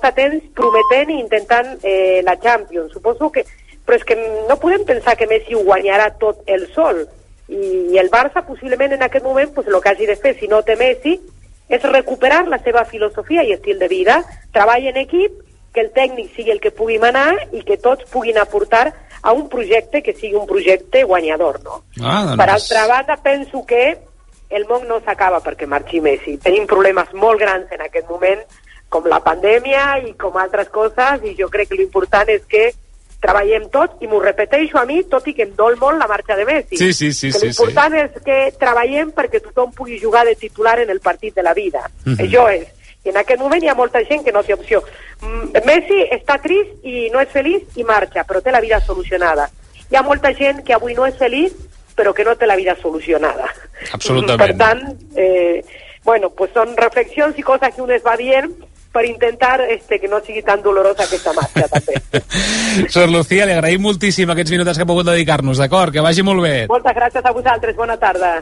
porta temps prometent i intentant la Champions. Suposo que... Però és que no podem pensar que Messi ho guanyarà tot el sol. I el Barça, possiblement en aquest moment, pues, el que hagi de fer, si no té Messi, és recuperar la seva filosofia i estil de vida, treball en equip, que el tècnic sigui el que pugui manar i que tots puguin aportar a un projecte que sigui un projecte guanyador, no? Doncs... Per altra banda, penso que el món no s'acaba perquè marxi Messi. Tenim problemes molt grans en aquest moment, com la pandèmia i com altres coses, i jo crec que l'important és que treballem tots, i m'ho repeteixo a mi, tot i que em dol molt la marxa de Messi. Sí. L'important és que treballem perquè tothom pugui jugar de titular en el partit de la vida. Això és. I en aquest moment hi ha molta gent que no té opció. Messi està trist i no és feliç i marxa, però té la vida solucionada. Hi ha molta gent que avui no és feliç, però que no té la vida solucionada. Absolutament. Per tant, bueno, pues són reflexions i coses que un es va dient per intentar que no sigui tan dolorosa aquesta marxa, també. Sor Lucía, li agraïm moltíssim aquests minuts que ha pogut dedicar-nos, d'acord? Que vagi molt bé. Moltes gràcies a vosaltres, bona tarda.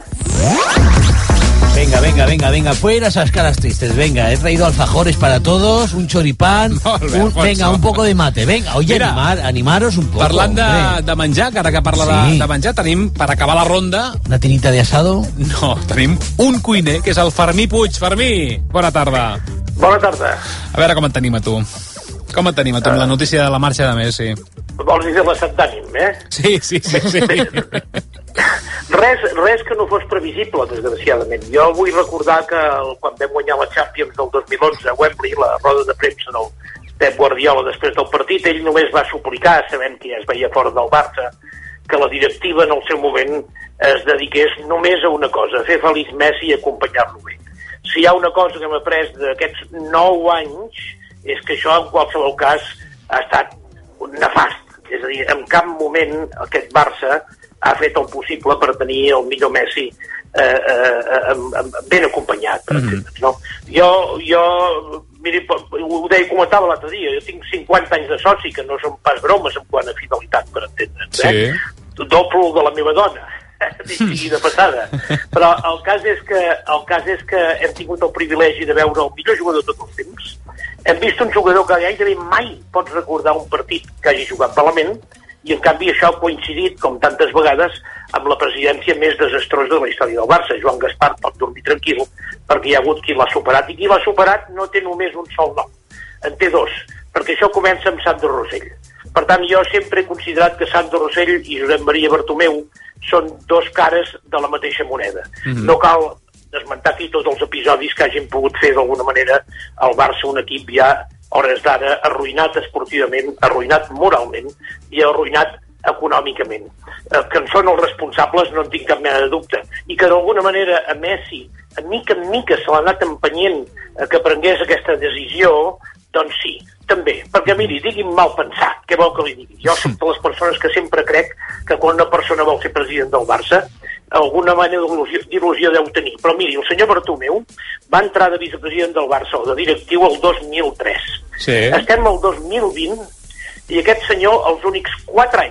Venga, fuera esas caras tristes, venga, he traído alfajores para todos, un choripán, venga, un poco de mate, venga, oye, mira, animaros un poco. Parlant de menjar, que ara que parla de menjar, tenim, per acabar la ronda... Una tinita de asado? No, tenim un cuiner, que és el Fermí Puig. Fermí, bona tarda. Bona tarda. A veure com et tenim a tu. Com et tenim a tu amb la notícia de la marxa de Messi? Vols dir de l'estat d'ànim, eh? Sí. Res que no fos previsible, desgraciadament. Jo vull recordar que quan vam guanyar la Champions del 2011 a Wembley, la roda de premsa del Pep Guardiola després del partit, ell només va suplicar, sabent que ja es veia fora del Barça, que la directiva en el seu moment es dediqués només a una cosa, a fer feliç Messi i acompanyar-lo bé. Si hi ha una cosa que hem après d'aquests 9 anys, és que això en qualsevol cas ha estat nefast. És a dir, en cap moment aquest Barça ha fet el possible per tenir el millor Messi ben acompanyat, per entendre's, no? Jo, miri, ho deia, comentava l'altre dia, jo tinc 50 anys de soci, que no són pas bromes en quant a fidelitat, per entendre'ns, doble de la meva dona, sigui de passada. Però el cas és que hem tingut el privilegi de veure el millor jugador de tots els temps. Hem vist un jugador que gairebé mai pots recordar un partit que hagi jugat malament, i en canvi això ha coincidit, com tantes vegades, amb la presidència més desastrosa de la història del Barça. Joan Gaspar pot dormir tranquil, perquè hi ha hagut qui l'ha superat, i qui l'ha superat no té només un sol nom, en té 2, perquè això comença amb Sandro Rosell. Per tant, jo sempre he considerat que Sandro Rosell i Josep Maria Bartomeu són 2 cares de la mateixa moneda. No cal desmentar aquí tots els episodis que hagin pogut fer d'alguna manera el Barça un equip ja hores d'ara arruïnat esportivament, arruïnat moralment i arruïnat econòmicament. Que en són els responsables no en tinc cap mena de dubte. I que d'alguna manera a Messi, a mica en mica se l'ha anat empenyent que prengués aquesta decisió, doncs sí, també. Perquè miri, digui'm mal pensat, què vol que li digui? Jo soc de les persones que sempre crec que quan una persona vol ser president del Barça alguna manera d'il·lusió deu tenir. Però miri, el senyor Bartomeu va entrar de vicepresident del Barça o de directiu el 2003. Sí. Estem al 2020 i aquest senyor els únics 4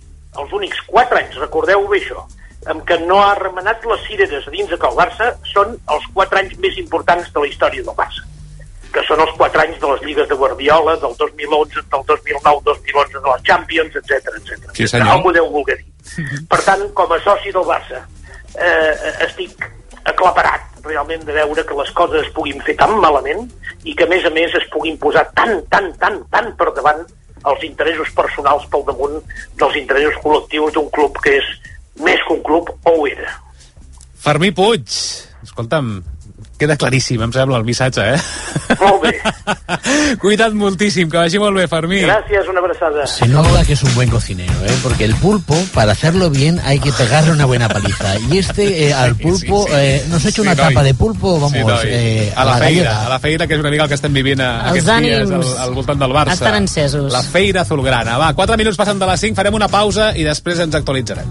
anys, recordeu bé això, en què no ha remenat les cireres a dins del Barça, són els 4 anys més importants de la història del Barça, que són els 4 anys de les lligues de Guardiola, del 2011, del 2009, 2011 de la Champions, etc. Sí, senyor. Algú deu voler dir. Per tant, com a soci del Barça, estic aclaparat realment de veure que les coses es puguin fer tan malament i que, a més, es puguin posar tan per davant els interessos personals pel damunt dels interessos col·lectius d'un club que és més que un club, o ho era. Fermí Puig, escolta'm, queda claríssim, em sembla, el missatge, Molt bé. Cuida't moltíssim, que vagi molt bé, Fermí. Gracias, una abrazada. Se nota que es un buen cocinero, porque el pulpo, para hacerlo bien, hay que pegarle una buena paliza. Y al pulpo, nos ha hecho una tapa de pulpo, vamos, a la feira, que és una mica el que estem vivint aquests dies al voltant del Barça. Estan encesos. La feira azulgrana. Va, 4 minuts passen de les 5, farem una pausa i després ens actualitzarem.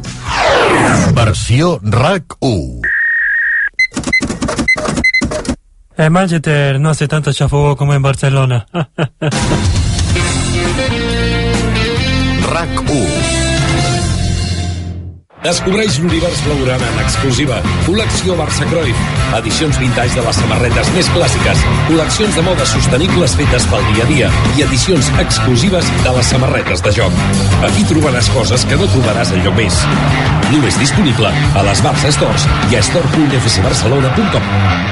Versió RAC1. Manchester no hace tanto chafugo como en Barcelona. RAC1. Descobreix l'univers blaugrana en exclusiva. Col·lecció Barça Cruyff. Edicions vintage de les samarretes més clàssiques. Col·leccions de moda sostenibles fetes pel dia a dia. I edicions exclusives de les samarretes de joc. Aquí trobaràs coses que no trobaràs enlloc més. Només disponible a les Barça Stores i a store.fcbarcelona.com.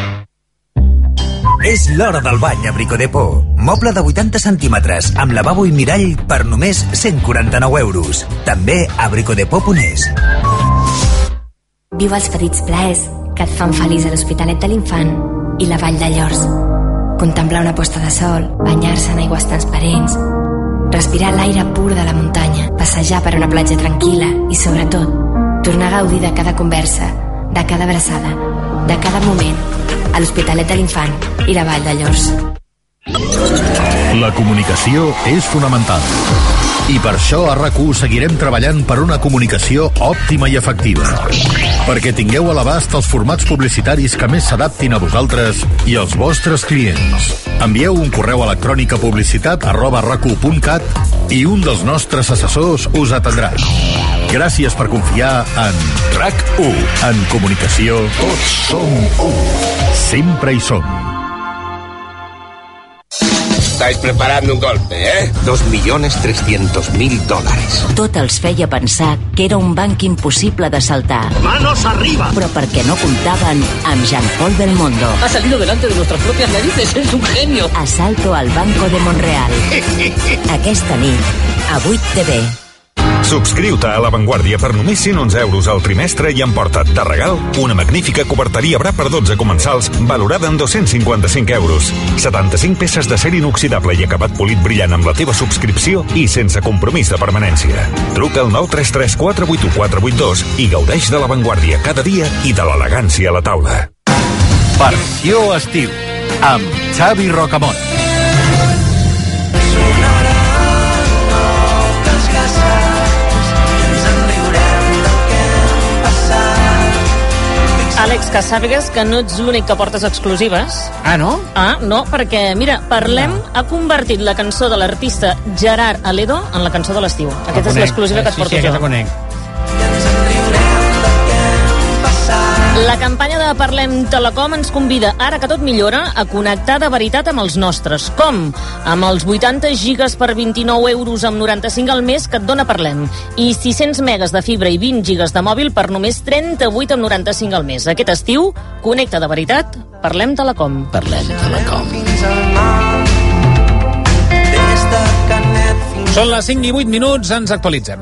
És l'hora del bany a Bricodepo. Moble de 80 centímetres amb lavabo i mirall per només 149 euros. També a bricodepo.es. Viu els petits plaers que et fan feliç a l'Hospitalet de l'Infant i la Vall de Llors. Contemplar una posta de sol, banyar-se en aigües transparents, respirar l'aire pur de la muntanya, passejar per una platja tranquil·la i, sobretot, tornar a gaudir de cada conversa, de cada abraçada, de cada moment, a l'Hospitalet de l'Infant i la Vall de Llors. La comunicació és fonamental. I per això a RAC1 seguirem treballant per una comunicació òptima i efectiva. Perquè tingueu a l'abast els formats publicitaris que més s'adaptin a vosaltres i als vostres clients. Envieu un correu electrònic a publicitat@rac1.cat i un dels nostres assessors us atendrà. Gràcies per confiar en RAC1. En comunicació, tots som u. Sempre hi som. Estáis preparando un golpe, ¿eh? 2.300.000 Tot els feia pensar que era un banc impossible d'assaltar. ¡Manos arriba! Però perquè no comptaven amb Jean-Paul Belmondo. Ha salido delante de nuestras propias narices, es un genio. Asalto al Banco de Montreal. Aquesta nit, a 8TV. Subscriu-te a La Vanguardia per només 111 euros al trimestre i emporta't de regal una magnífica coberteria Bra per 12 comensals valorada en 255 euros. 75 peces d'acer inoxidable i acabat polit brillant amb la teva subscripció i sense compromís de permanència. Truca al 933 481 482 i gaudeix de La Vanguardia cada dia i de l'elegància a la taula. Versió estiu amb Xavi Rocamont. Àlex, que sàpigues que no ets l'únic que portes exclusives. Ah, no? Ah, no, perquè, mira, Parlem ha convertit la cançó de l'artista Gerard Aledo en la cançó de l'estiu. Aquesta és l'exclusiva que et porto jo. Sí, aquesta conec. La campanya de Parlem Telecom ens convida, ara que tot millora, a connectar de veritat amb els nostres. Com? Amb els 80 gigas per 29 euros amb 95 al mes que et dona Parlem. I 600 megas de fibra i 20 gigas de mòbil per només 38 amb 95 al mes. Aquest estiu, connecta de veritat, Parlem Telecom. Parlem Telecom. Són les 5 i 8 minuts, ens actualitzem.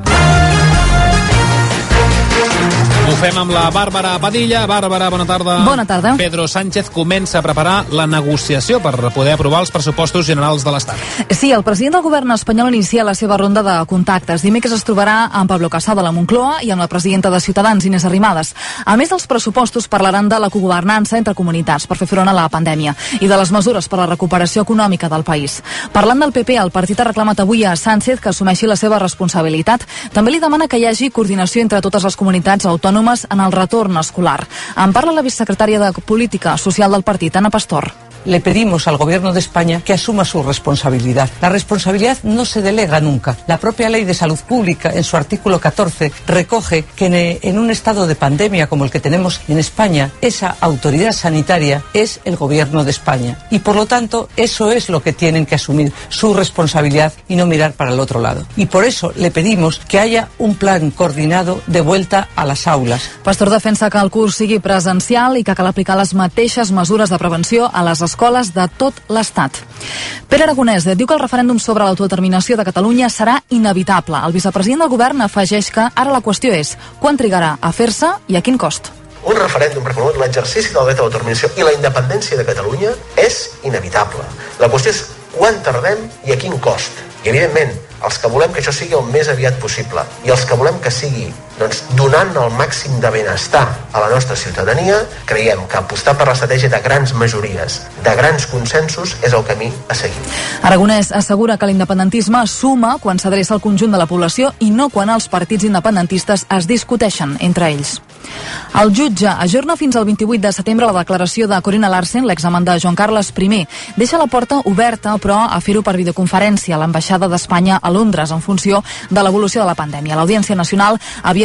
Ho fem amb la Bàrbara Padilla. Bàrbara, bona tarda. Bona tarda. Pedro Sánchez comença a preparar la negociació per poder aprovar els pressupostos generals de l'Estat. Sí, el president del govern espanyol inicia la seva ronda de contactes. Dimecres es trobarà amb Pablo Casado a la Moncloa i amb la presidenta de Ciutadans, Inés Arrimadas. A més dels pressupostos, parlaran de la cogovernança entre comunitats per fer front a la pandèmia i de les mesures per a la recuperació econòmica del país. Parlant del PP, el partit ha reclamat avui a Sánchez que assumeixi la seva responsabilitat. També li demana que hi hagi coordinació entre totes les comunitats autònomes en el retorn escolar. En parla la vicesecretària de Política Social del partit, Ana Pastor. Le pedimos al Gobierno de España que asuma su responsabilidad. La responsabilidad no se delega nunca. La propia Ley de Salud Pública, en su artículo 14, recoge que en un estado de pandemia como el que tenemos en España, esa autoridad sanitaria es el Gobierno de España. Y por lo tanto, eso es lo que tienen que asumir, su responsabilidad y no mirar para el otro lado. Y por eso le pedimos que haya un plan coordinado de vuelta a las aulas. Pastor defensa que el curs sigui presencial i que cal aplicar les mateixes mesures de prevenció a les escoles de tot l'Estat. Pere Aragonès diu que el referèndum sobre l'autodeterminació de Catalunya serà inevitable. El vicepresident del govern afegeix que ara la qüestió és quan trigarà a fer-se i a quin cost. Un referèndum per promoure l'exercici del dret a l'autodeterminació i la independència de Catalunya és inevitable. La qüestió és quan tardem i a quin cost. I evidentment, els que volem que això sigui el més aviat possible i els que volem que sigui donant el màxim de benestar a la nostra ciutadania, creiem que apostar per l'estratègia de grans majories, de grans consensos, és el camí a seguir. Aragonès assegura que l'independentisme suma quan s'adreça al conjunt de la població i no quan els partits independentistes es discuteixen entre ells. El jutge ajorna fins al 28 de setembre la declaració de Corinna Larsen, l'examant de Joan Carles I. Deixa la porta oberta, però, a fer-ho per videoconferència a l'ambaixada d'Espanya a Londres, en funció de l'evolució de la pandèmia. L'Audiència Nacional havia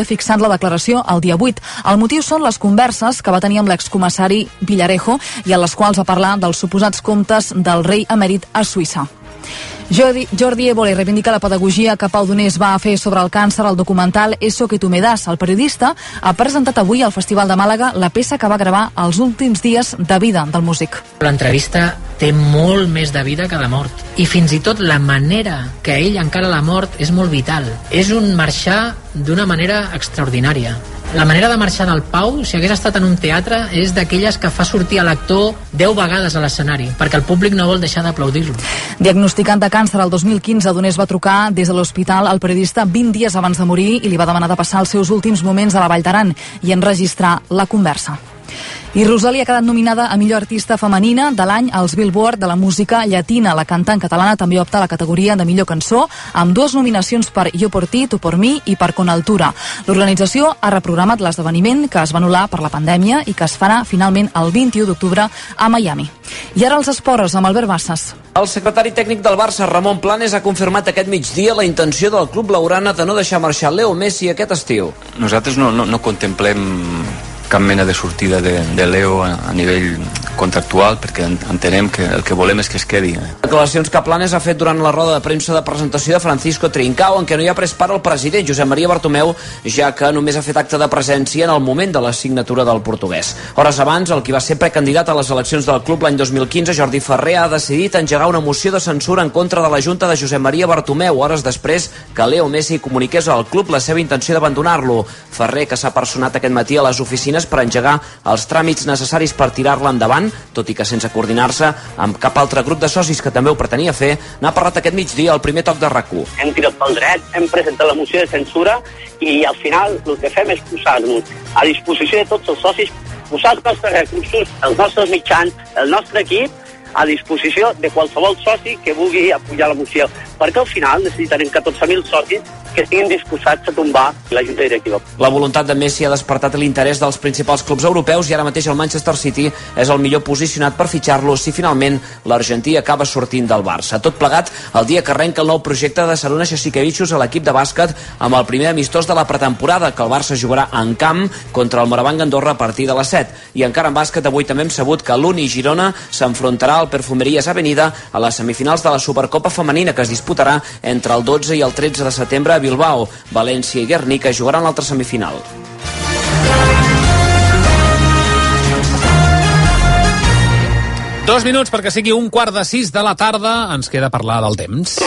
fixat la declaració el dia 8. El motiu són les converses que va tenir amb l'excomissari Villarejo i en les quals va parlar dels suposats comptes del rei emèrit a Suïssa. Jordi Évole reivindica la pedagogia que Pau Donés va fer sobre el càncer al documental Eso que tú me das. El periodista ha presentat avui al Festival de Màlaga la peça que va gravar els últims dies de vida del músic. L'entrevista té molt més de vida que de mort. I fins i tot la manera que ell encara la mort és molt vital. És un marxar d'una manera extraordinària. La manera de marxar del Pau, si hagués estat en un teatre, és d'aquelles que fa sortir a l'actor 10 vegades a l'escenari, perquè el públic no vol deixar d'aplaudir-lo. Diagnosticat de càncer el 2015, Donés va trucar des de l'hospital al periodista 20 dies abans de morir i li va demanar de passar els seus últims moments a la Vall d'Aran i enregistrar la conversa. I Rosalía ha quedat nominada a millor artista femenina de l'any als Billboard de la música llatina. La cantant catalana també opta a la categoria de millor cançó, amb 2 nominacions per Yo por ti, Tú por mí i per Con Altura. L'organització ha reprogramat l'esdeveniment que es va anul·lar per la pandèmia i que es farà finalment el 21 d'octubre a Miami. I ara els esports amb Albert Bassas. El secretari tècnic del Barça, Ramon Planes, ha confirmat aquest migdia la intenció del club blaugrana de no deixar marxar Leo Messi aquest estiu. Nosaltres no contemplem cap mena de sortida de Leo a nivell contractual, perquè entenem que el que volem és que es quedi. Declaracions que Planes ha fet durant la roda de premsa de presentació de Francisco Trincao, en què no hi ha pres part el president Josep Maria Bartomeu, ja que només ha fet acte de presència en el moment de la signatura del portuguès. Hores abans, el qui va ser precandidat a les eleccions del club l'any 2015, Jordi Ferrer, ha decidit engegar una moció de censura en contra de la Junta de Josep Maria Bartomeu, hores després que Leo Messi comuniqués al club la seva intenció d'abandonar-lo. Ferrer, que s'ha personat aquest matí a les oficines per engegar els tràmits necessaris per tirar-la endavant, tot i que sense coordinar-se amb cap altre grup de socis que també ho pretenia fer, n'ha parlat aquest migdia al primer toc de RAC1. Hem tirat pel dret, hem presentat la moció de censura i al final el que fem és posar-nos a disposició de tots els socis, posar els nostres recursos, els nostres mitjans, el nostre equip a disposició de qualsevol soci que vulgui apoyar la moció, perquè al final necessitarem 14.000 socis que estiguin disposats a tombar la Junta Directiva. La voluntat de Messi ha despertat l'interès dels principals clubs europeus i ara mateix el Manchester City és el millor posicionat per fitxar-lo si finalment l'argentí acaba sortint del Barça. Tot plegat el dia que arrenca el nou projecte de Sarunas Jasikevičius a l'equip de bàsquet amb el primer amistós de la pretemporada, que el Barça jugarà en camp contra el Morabanc Andorra a partir de les 7. I encara en bàsquet avui també hem sabut que l'Uni Girona s'enfrontarà al Perfumeries Avenida a les semifinals de la Supercopa Femenina, que es disputarà entre el 12 i el 13 de setembre a Bilbao. València i Guernica jugaran l'altra semifinal. Dos minuts perquè sigui 5:15 de la tarda. Ens queda parlar del temps.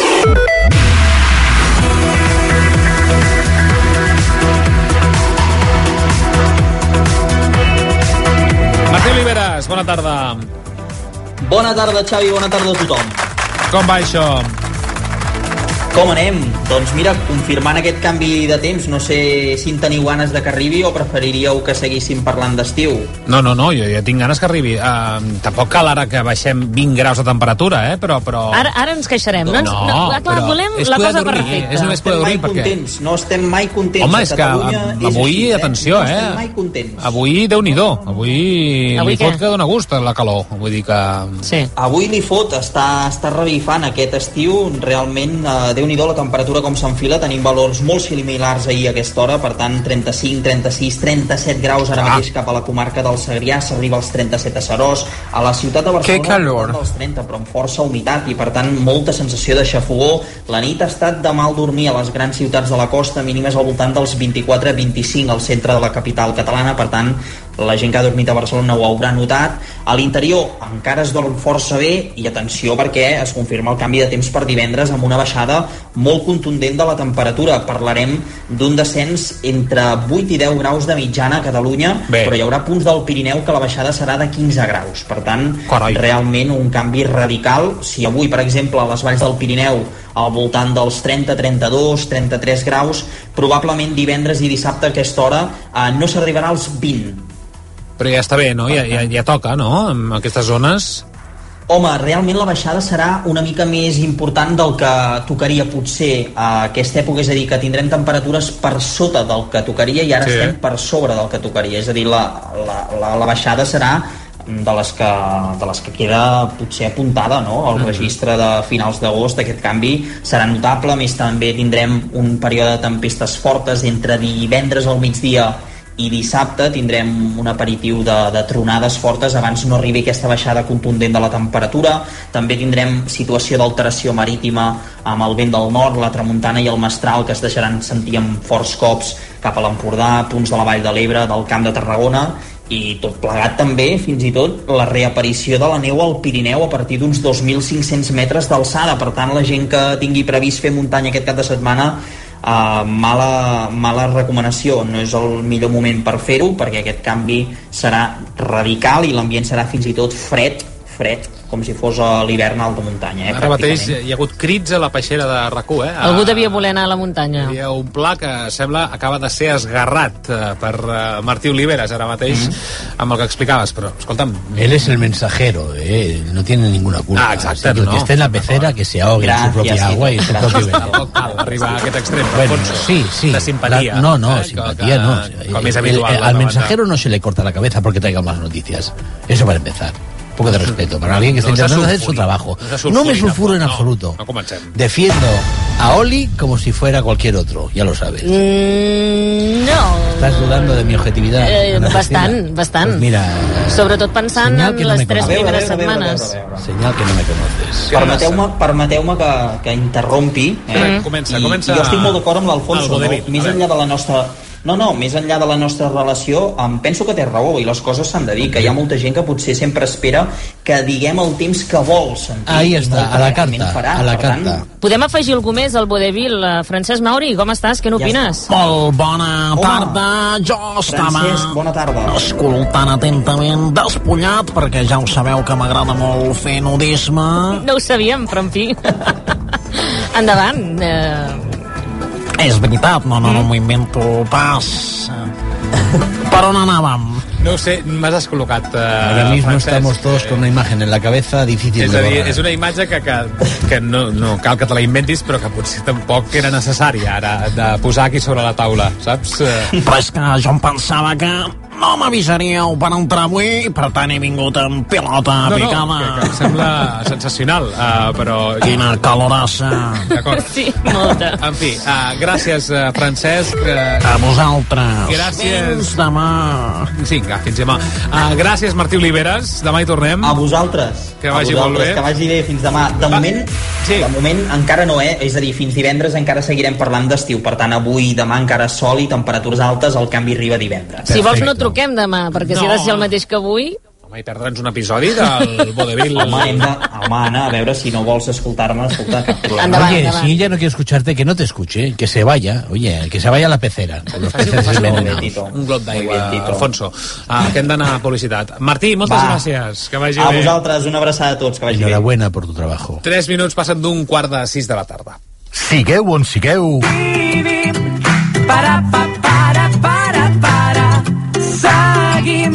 Martí Oliveres, bona tarda. Bona tarda, Xavi, bona tarda a tothom. Com va això? Com anem? Doncs mira, confirmant aquest canvi de temps, no sé si en teniu ganes de que arribi o preferiríeu que seguíssim parlant d'estiu. No, jo ja tinc ganes que arribi. Tampoc cal ara que baixem 20 graus de temperatura, però... Ara ens queixarem, no? Clar, volem la cosa perfecta. És només poder dormir, perquè... No estem mai contents. Home, és que avui, atenció, No estem mai contents. Avui, Déu-n'hi-do. Avui li fot que dona gust la calor. Vull dir que... Sí. Avui li fot, està revifant aquest estiu, realment... Déu-n'hi-do la temperatura com s'enfila, tenim valors molt similars ahir a aquesta hora, per tant 35, 36, 37 graus ara mateix cap a la comarca del Segrià, s'arriba als 37 a Seròs, a la ciutat de Barcelona als 30, però amb força humitat i per tant molta sensació de xafogó. La nit ha estat de mal dormir a les grans ciutats de la costa, mínimes al voltant dels 24-25 al centre de la capital catalana, per tant la gent que ha dormit a Barcelona ho haurà notat. A l'interior encara es dorm força bé i atenció perquè es confirma el canvi de temps per divendres amb una baixada molt contundent de la temperatura. Parlarem d'un descens entre 8 i 10 graus de mitjana a Catalunya, però hi haurà punts del Pirineu que la baixada serà de 15 graus. Per tant, realment un canvi radical. Si avui, per exemple, a les valls del Pirineu al voltant dels 30, 32, 33 graus, probablement divendres i dissabte a aquesta hora no s'arribarà als 20. Però ja està bé, no? Ja toca, no? En aquestes zones... Home, realment la baixada serà una mica més important del que tocaria potser a aquesta època, és a dir, que tindrem temperatures per sota del que tocaria i ara estem per sobre del que tocaria, és a dir, la baixada serà de les que queda potser apuntada, no?, al registre de finals d'agost. Aquest canvi serà notable. A més, també tindrem un període de tempestes fortes entre divendres al migdia i dissabte. Tindrem un aperitiu de tronades fortes abans no arribi aquesta baixada contundent de la temperatura. També tindrem situació d'alteració marítima amb el vent del nord, la tramuntana i el mestral, que es deixaran sentir amb forts cops cap a l'Empordà, punts de la Vall de l'Ebre, del Camp de Tarragona, i tot plegat també, fins i tot, la reaparició de la neu al Pirineu a partir d'uns 2.500 metres d'alçada. Per tant, la gent que tingui previst fer muntanya aquest cap de setmana, mala recomanació. No és el millor moment per fer-ho, perquè aquest canvi serà radical i l'ambient serà fins i tot fred, com si fos a l'hivern a alta muntanya. Ara mateix hi ha hagut crits a la peixera de RAC1. Algú devia voler anar a la muntanya. Hi ha un pla que sembla acaba de ser esgarrat per Martí Oliveras ara mateix amb el que explicaves, però escolta'm... Él es el mensajero, no tiene ninguna culpa. Exacte, no. Que esté en la pecera, que se ahogue en su propia agua y en su propio veneno. Cal arribar a aquest extrem, bueno, sí. de simpatia. Simpatia no. Com és habitual. Al mensajero no se le corta la cabeza porque traiga más noticias. Eso para empezar. Un poco de respeto para alguien que está intentando hacer su trabajo. No me sulfuro en absoluto. No comencem. Defiendo a Oli como si fuera cualquier otro, ya lo sabes. No. ¿Estás dudando de mi objetividad? Bastant. Pues mira... Sobretot pensant en les 3 primeres setmanes. Senyal que no me conoces. Permeteu-me que interrompi. Comença. Jo estic molt d'acord amb l'Alfonso. Més enllà de la nostra... més enllà de la nostra relació, em penso que té raó i les coses s'han de dir, que hi ha molta gent que potser sempre espera que diguem el temps que vol sentir. Ahí està, a la carta. Podem afegir algú més al vodevil? Francesc Mauri, com estàs? Què n'opines? Molt bona tarda. Jo estava escoltant atentament Despullat, perquè ja ho sabeu que m'agrada molt fer nudisme. No ho sabíem, però en fi. Endavant. És veritat, no m'ho invento pas. Per on anàvem? No ho sé, m'has descol·locat. Ahora mismo estamos todos con una imagen en la cabeza difícil de borrar. És una imatge que no cal que te la inventis, però que potser tampoc era necessari ara de posar aquí sobre la taula, saps? Però és que jo em pensava que no m'avisaríeu per entrar avui i per tant he vingut amb pilota picada. Que em sembla sensacional, però... Quina calorassa. D'acord. Sí, molta. En fi, gràcies, Francesc. A vosaltres. Gràcies. Fins demà. Sí, fins demà. Gràcies, Martí Oliveras. Demà hi tornem. A vosaltres. Que vagi molt bé. Que vagi bé, fins demà. De moment encara no, és a dir, fins divendres encara seguirem parlant d'estiu. Per tant, avui i demà encara sol i temperatures altes, el canvi arriba divendres. Si vols no truquem demà, perquè si ha de ser el mateix que avui... Home, i perdre'ns un episodi del vodevil. Home, Anna, a veure, si no vols escoltar-me, escolta, cap problema. Oye, si ella no quiere escucharte, que no te escuche, que se vaya. Oye, que se vaya a la pecera. Los peces un glop d'aigua, Alfonso. Que hem d'anar a publicitat. Martí, moltes gràcies. Que vagi bé. A vosaltres, una abraçada a tots, que vagi bé. Enhorabuena por tu trabajo. 3 minuts passen d'un 5:15 de la tarda. Sigueu on sigueu. Seguim.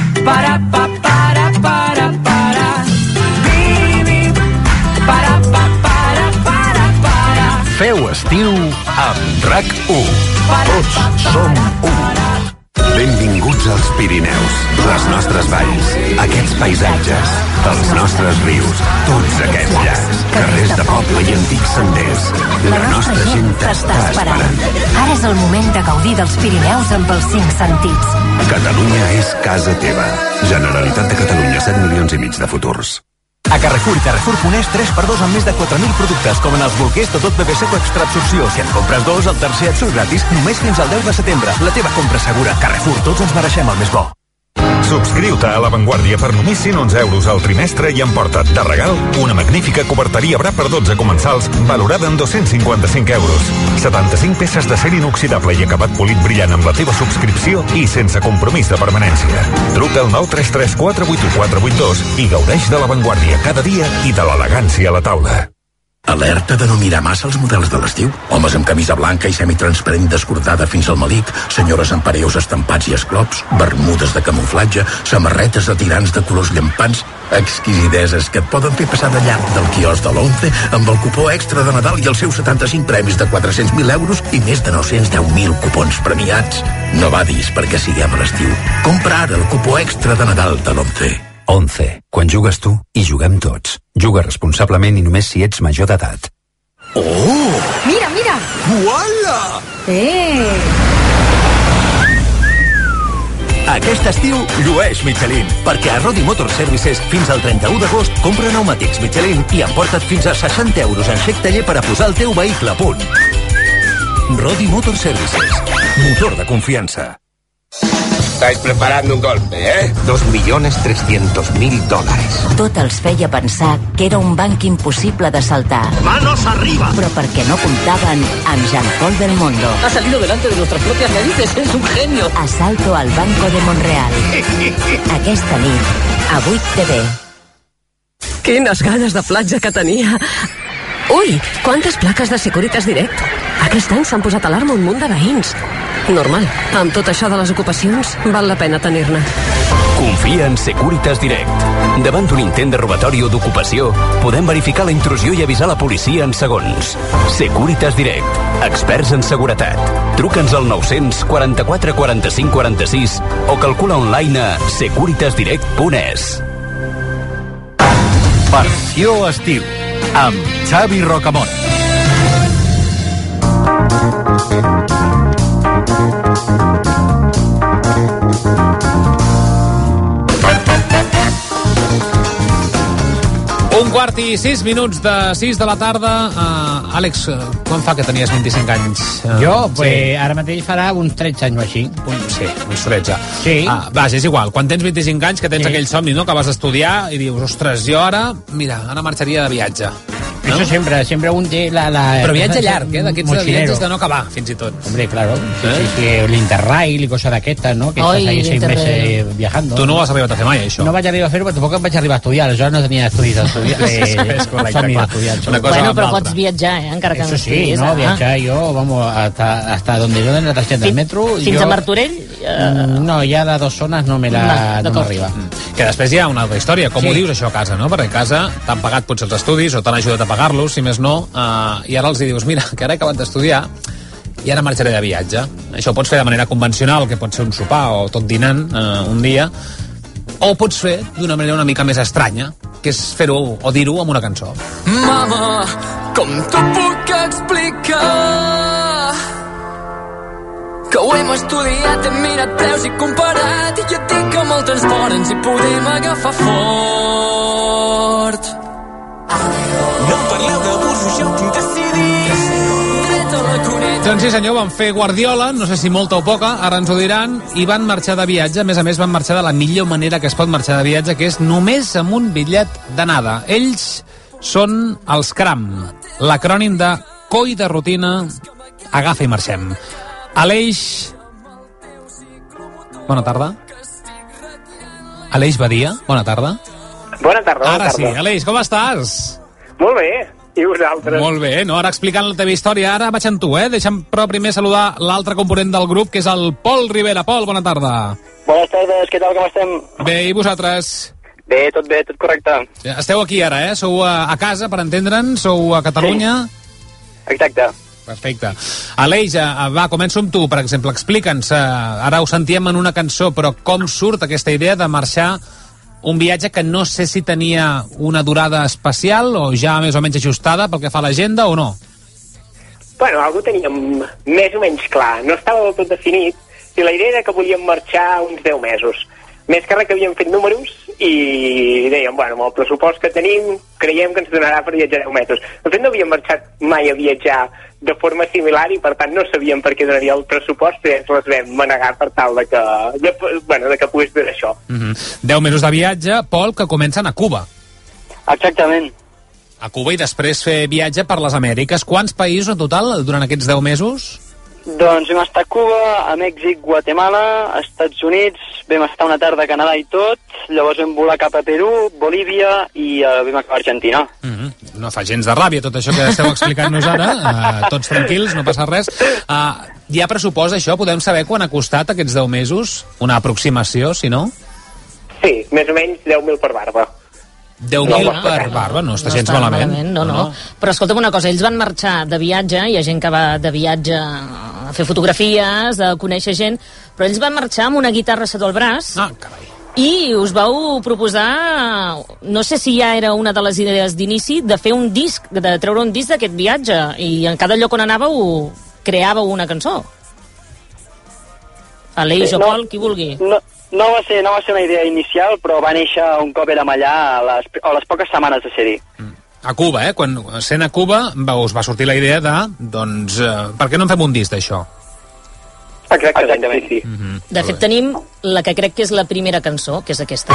Feu estiu amb RAC1. Tots som u. Benvinguts als Pirineus, les nostres valls, aquests paisatges, els nostres rius, tots aquests llacs, carrers de poble i antics senders. La nostra gent t'està esperant. Ara és el moment de gaudir dels Pirineus amb els 5 sentits. Catalunya és casa teva. Generalitat de Catalunya, 7 milions i mig de futurs. A Carrefour i Carrefour.es 3x2 amb més de 4.000 productes, com en els bolquers de tot bebè seco extra absorció. Si en compres 2, el tercer et surt gratis només fins al 10 de setembre. La teva compra segura. Carrefour, tots ens mereixem el més bo. Subscriu-te a La Vanguardia per només 111 euros al trimestre i emporta't de regal una magnífica coberteria Bra per 12 comensals valorada en 255 euros. 75 peces d'acer inoxidable i acabat polit brillant amb la teva subscripció i sense compromís de permanència. Truca al 933 481 482 i gaudeix de La Vanguardia cada dia i de l'elegància a la taula. Alerta de no mirar massa els models de l'estiu. Homes amb camisa blanca i semitransparent descordada fins al malic, senyores amb pareus estampats i esclops, bermudes de camuflatge, samarretes de tirants de colors llampants, exquisideses que et poden fer passar de llarg del quiosc de l'11 amb el cupó extra de Nadal i els seus 75 premis de 400.000 euros i més de 910.000 cupons premiats. No badis perquè siguem a l'estiu. Compra ara el cupó extra de Nadal de l'11. 11. Quan jugues tu, hi juguem tots. Juga responsablement i només si ets major d'edat. Oh! Mira, mira! Uala! Aquest estiu llueix Michelin, perquè a Rodi Motor Services fins al 31 d'agost compra pneumàtics Michelin i emporta't fins a 60 euros en xec taller per a posar el teu vehicle a punt. Rodi Motor Services, motor de confiança. Estáis preparando un golpe, ¿eh? $2.300.000. Tot els feia pensar que era un banc impossible d'assaltar. ¡Manos arriba! Però perquè no comptaven amb Jean-Paul Belmondo. Ha salido delante de nuestras propias narices, es un genio. Asalto al Banco de Montreal. Aquesta nit, a 8TV. Quines ganes de platja que tenia. Ui, quantes plaques de Securitas Direct. Aquest any s'han posat alarma un munt de veïns. Normal, amb tot això de les ocupacions, val la pena tenir-ne. Confia en Securitas Direct. Davant d'un intent de robatori o d'ocupació, podem verificar la intrusió i avisar la policia en segons. Securitas Direct. Experts en seguretat. Truca'ns al 900 44 45 46 o calcula online a securitasdirect.es. Versió estiu, amb Xavi Rocamont. Un quart i 6 minuts de 6 de la tarda. Àlex, quan fa que tenies 25 anys? Jo? Pues ara mateix farà uns 13 anys o així. Sí, uns 13. Sí. Vaja, és igual. Quan tens 25 anys, que tens aquell somni, no?, que vas estudiar i dius, ostres, jo ara marxaria de viatge. ¿no? Eso siempre un té Però viatge llarg, d'aquests viatges de no acabar, fins i tot. Hombre, claro. Sí, el Interrail i cosas d'aquestes, ¿no? Que estàs ahí 6 meses viajando. Tu no ho has arribat a fer mai, això? No vaig arribar a fer-ho, però tampoc em vaig arribar a estudiar. Aleshores no tenia estudis d'estudiar. Bueno, però pots viatjar, encara que no estudis. Eso sí, no, viatjar jo, vamos, hasta donde yo den la tarjeta del metro. Fins a Martorell? No, ja de 2 zones no m'arriba. Que després hi ha una altra història. Com ho dius, això, a casa, no? Perquè a casa t'han pagat potser els estudis o t'han ajudat a pagar-los, si més no, i ara els dius, mira, que ara he acabat d'estudiar i ara marxaré de viatge. Això ho pots fer de manera convencional, que pot ser un sopar o tot dinant un dia, o ho pots fer d'una manera una mica més estranya, que és fer-ho o dir-ho amb una cançó. Mama, com t'ho puc explicar? Que ho hem estudiat, hem mirat preus i comparat, i jo et dic que amb el transport ens hi podem agafar fort. No em parleu d'abusos, jo ho tinc decidit. Dret a la cuneta. Doncs sí senyor, van fer Guardiola, no sé si molta o poca, ara ens ho diran, i van marxar de viatge. A més van marxar de la millor manera que es pot marxar de viatge, que és només amb un bitllet d'anada. Ells són els CRAM, l'acrònim de Coi de Rutina, Agafa i Marxem. Aleix... Bona tarda. Aleix Badia, bona tarda. Bona tarda. Ara sí, Aleix, com estàs? Molt bé, i vosaltres? Molt bé, no? Ara explicant la teva història, ara vaig amb tu, Deixa'm però primer saludar l'altre component del grup, que és el Pol Rivera. Pol, bona tarda. Bones tardes, què tal, com estem? Bé, i vosaltres? Bé, tot correcte. Esteu aquí ara, Sou a casa, per entendre'ns? Sou a Catalunya? Sí. Exacte. Perfecte. Aleix, va, començo amb tu, per exemple. Explica'ns, ara ho sentíem en una cançó, però com surt aquesta idea de marxar un viatge que no sé si tenia una durada especial o ja més o menys ajustada pel que fa a l'agenda o no? Bueno, algo teníem més o menys clar. No estava del tot definit i la idea era que volíem marxar uns 10 mesos. Més que res que havíem fet números i dèiem, bueno, amb el pressupost que tenim creiem que ens donarà per viatjar 10 mesos. De fet, no havíem marxat mai a viatjar de forma similar i per tant no sabíem per què donaria el pressupost i ens les vam manegar per tal de que pogués durar això. 10 mesos de viatge, Pol, que comencen a Cuba. Exactament. A Cuba i després fer viatge per les Amèriques. Quants països en total durant aquests 10 mesos? Doncs vam estar a Cuba, a Mèxic, Guatemala, a Estats Units, vam estar una tarda a Canadà i tot, llavors vam volar cap a Perú, Bolívia i vam acabar a Argentina. No fa gens de ràbia tot això que esteu explicant-nos ara, tots tranquils, no passa res. Hi ha pressupost això? Podem saber quan ha costat aquests 10 mesos? Una aproximació, si no? Sí, més o menys 10.000 per barba. 10.000 per barba, no està gens malament. No. Però escolta'm una cosa, ells van marxar de viatge, hi ha gent que va de viatge a fer fotografies, a conèixer gent, però ells van marxar amb una guitarra sota el braç. Carai. I us vau proposar, no sé si ja era una de les idees d'inici, de fer un disc, de treure un disc d'aquest viatge, i en cada lloc on anàveu creàveu una cançó. Aleix o Pol, qui vulgui. No va ser una idea inicial, però va néixer un cop érem allà a les poques setmanes de ser-hi. A Cuba, quan sent a Cuba us va sortir la idea de, doncs, per què no en fem un disc d'això? Exactament, sí. De fet, tenim la que crec que és la primera cançó, que és aquesta.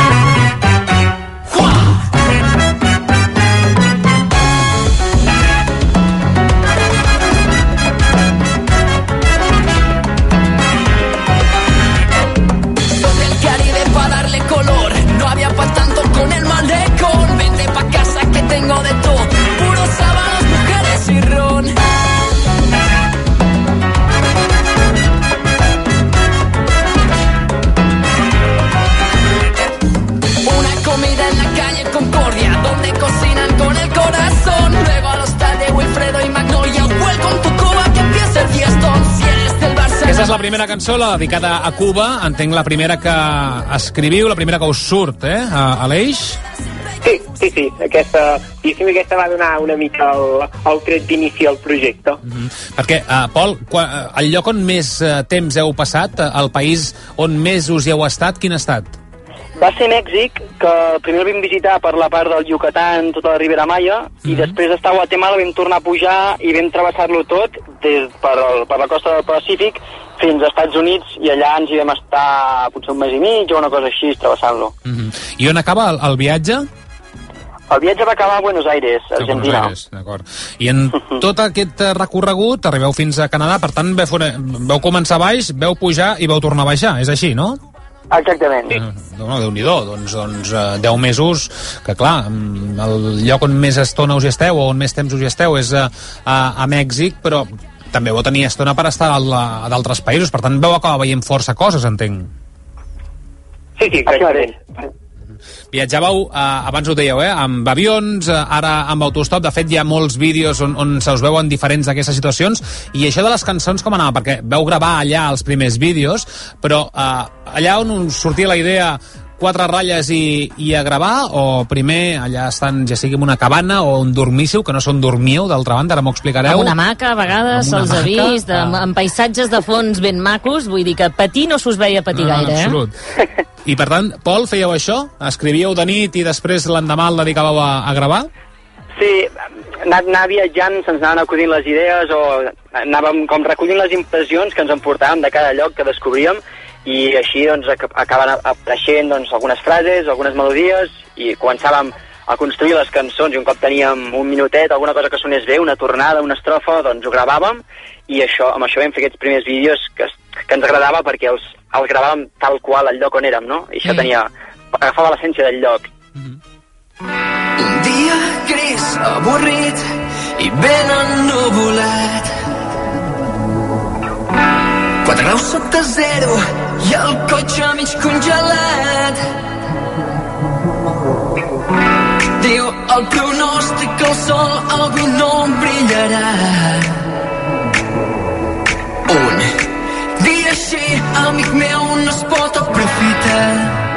Tengo de todo, puros sábados, mujeres y ron. Una comida en la calle Concordia, donde cocinan con el corazón. Luego al hostal de Wilfredo y Magnolia, welcome to Cuba, que empieza el fiestón. Si eres del Barça... Aquesta és la primera cançó, la dedicada a Cuba. Entenc la primera que escriviu, la primera que us surt, Aleix? Sí. Aquesta va donar una mica el tret d'inici al projecte. Perquè, Pol, el lloc on més temps heu passat, el país on més us hi heu estat, quin ha estat? Va ser Mèxic, que primer el vam visitar per la part del Yucatán, tota la Ribera Maya, i després d'estar a Guatemala vam tornar a pujar i vam travessar-lo tot per la costa del Pacífic fins als Estats Units, i allà ens hi vam estar potser un mes i mig o una cosa així, travessant-lo. I on acaba el viatge? El viatge va acabar a Buenos Aires, Argentina. D'acord. I en tot aquest recorregut arribeu fins a Canadà, per tant veu començar baix, veu pujar i veu tornar a baixar, és així, no? Exactament. Déu-n'hi-do, doncs 10 mesos, que clar, el lloc on més estona us hi esteu, o on més temps us hi esteu, és a Mèxic, però també vau tenir estona per estar a d'altres països, per tant vau acabar veient força coses, entenc. Sí, exactament. Viatjàveu, abans ho dèieu, amb avions, ara amb autostop. De fet, hi ha molts vídeos on se us veuen diferents d'aquestes situacions. I això de les cançons com anava? Perquè veu gravar allà els primers vídeos, però allà on us sortia la idea, 4 ratlles i a gravar, o primer allà estan, ja sigui en una cabana o on dormíssiu, que no són dormiu, d'altra banda, ara m'ho explicareu. Amb una hamaca, a vegades se'ls ha vist, amb paisatges de fons ben macos, vull dir que patir no s'us veia patir gaire. Absolut. I per tant, Pol, fèieu això? Escrivíeu de nit i després l'endemà el dedicàveu a gravar? Sí, anar viatjant, se'ns anaven acudint les idees, o anàvem com recollint les impressions que ens emportàvem de cada lloc que descobríem, i així doncs acaben apareixent algunes frases, algunes melodies, i començàvem a construir les cançons, i un cop teníem un minutet, alguna cosa que sonés bé, una tornada, una estrofa, doncs ho gravàvem, i amb això vam fer aquests primers vídeos que ens agradava perquè els gravàvem tal qual al lloc on érem, no? I això agafava l'essència del lloc. Un dia gris, avorrit i ben ennuvolat, 4 graus sota zero i el cotxe mig congelat. Diu el pronòstic que el sol avui no brillarà. Un dia així, amic meu, no es pot aprofitar.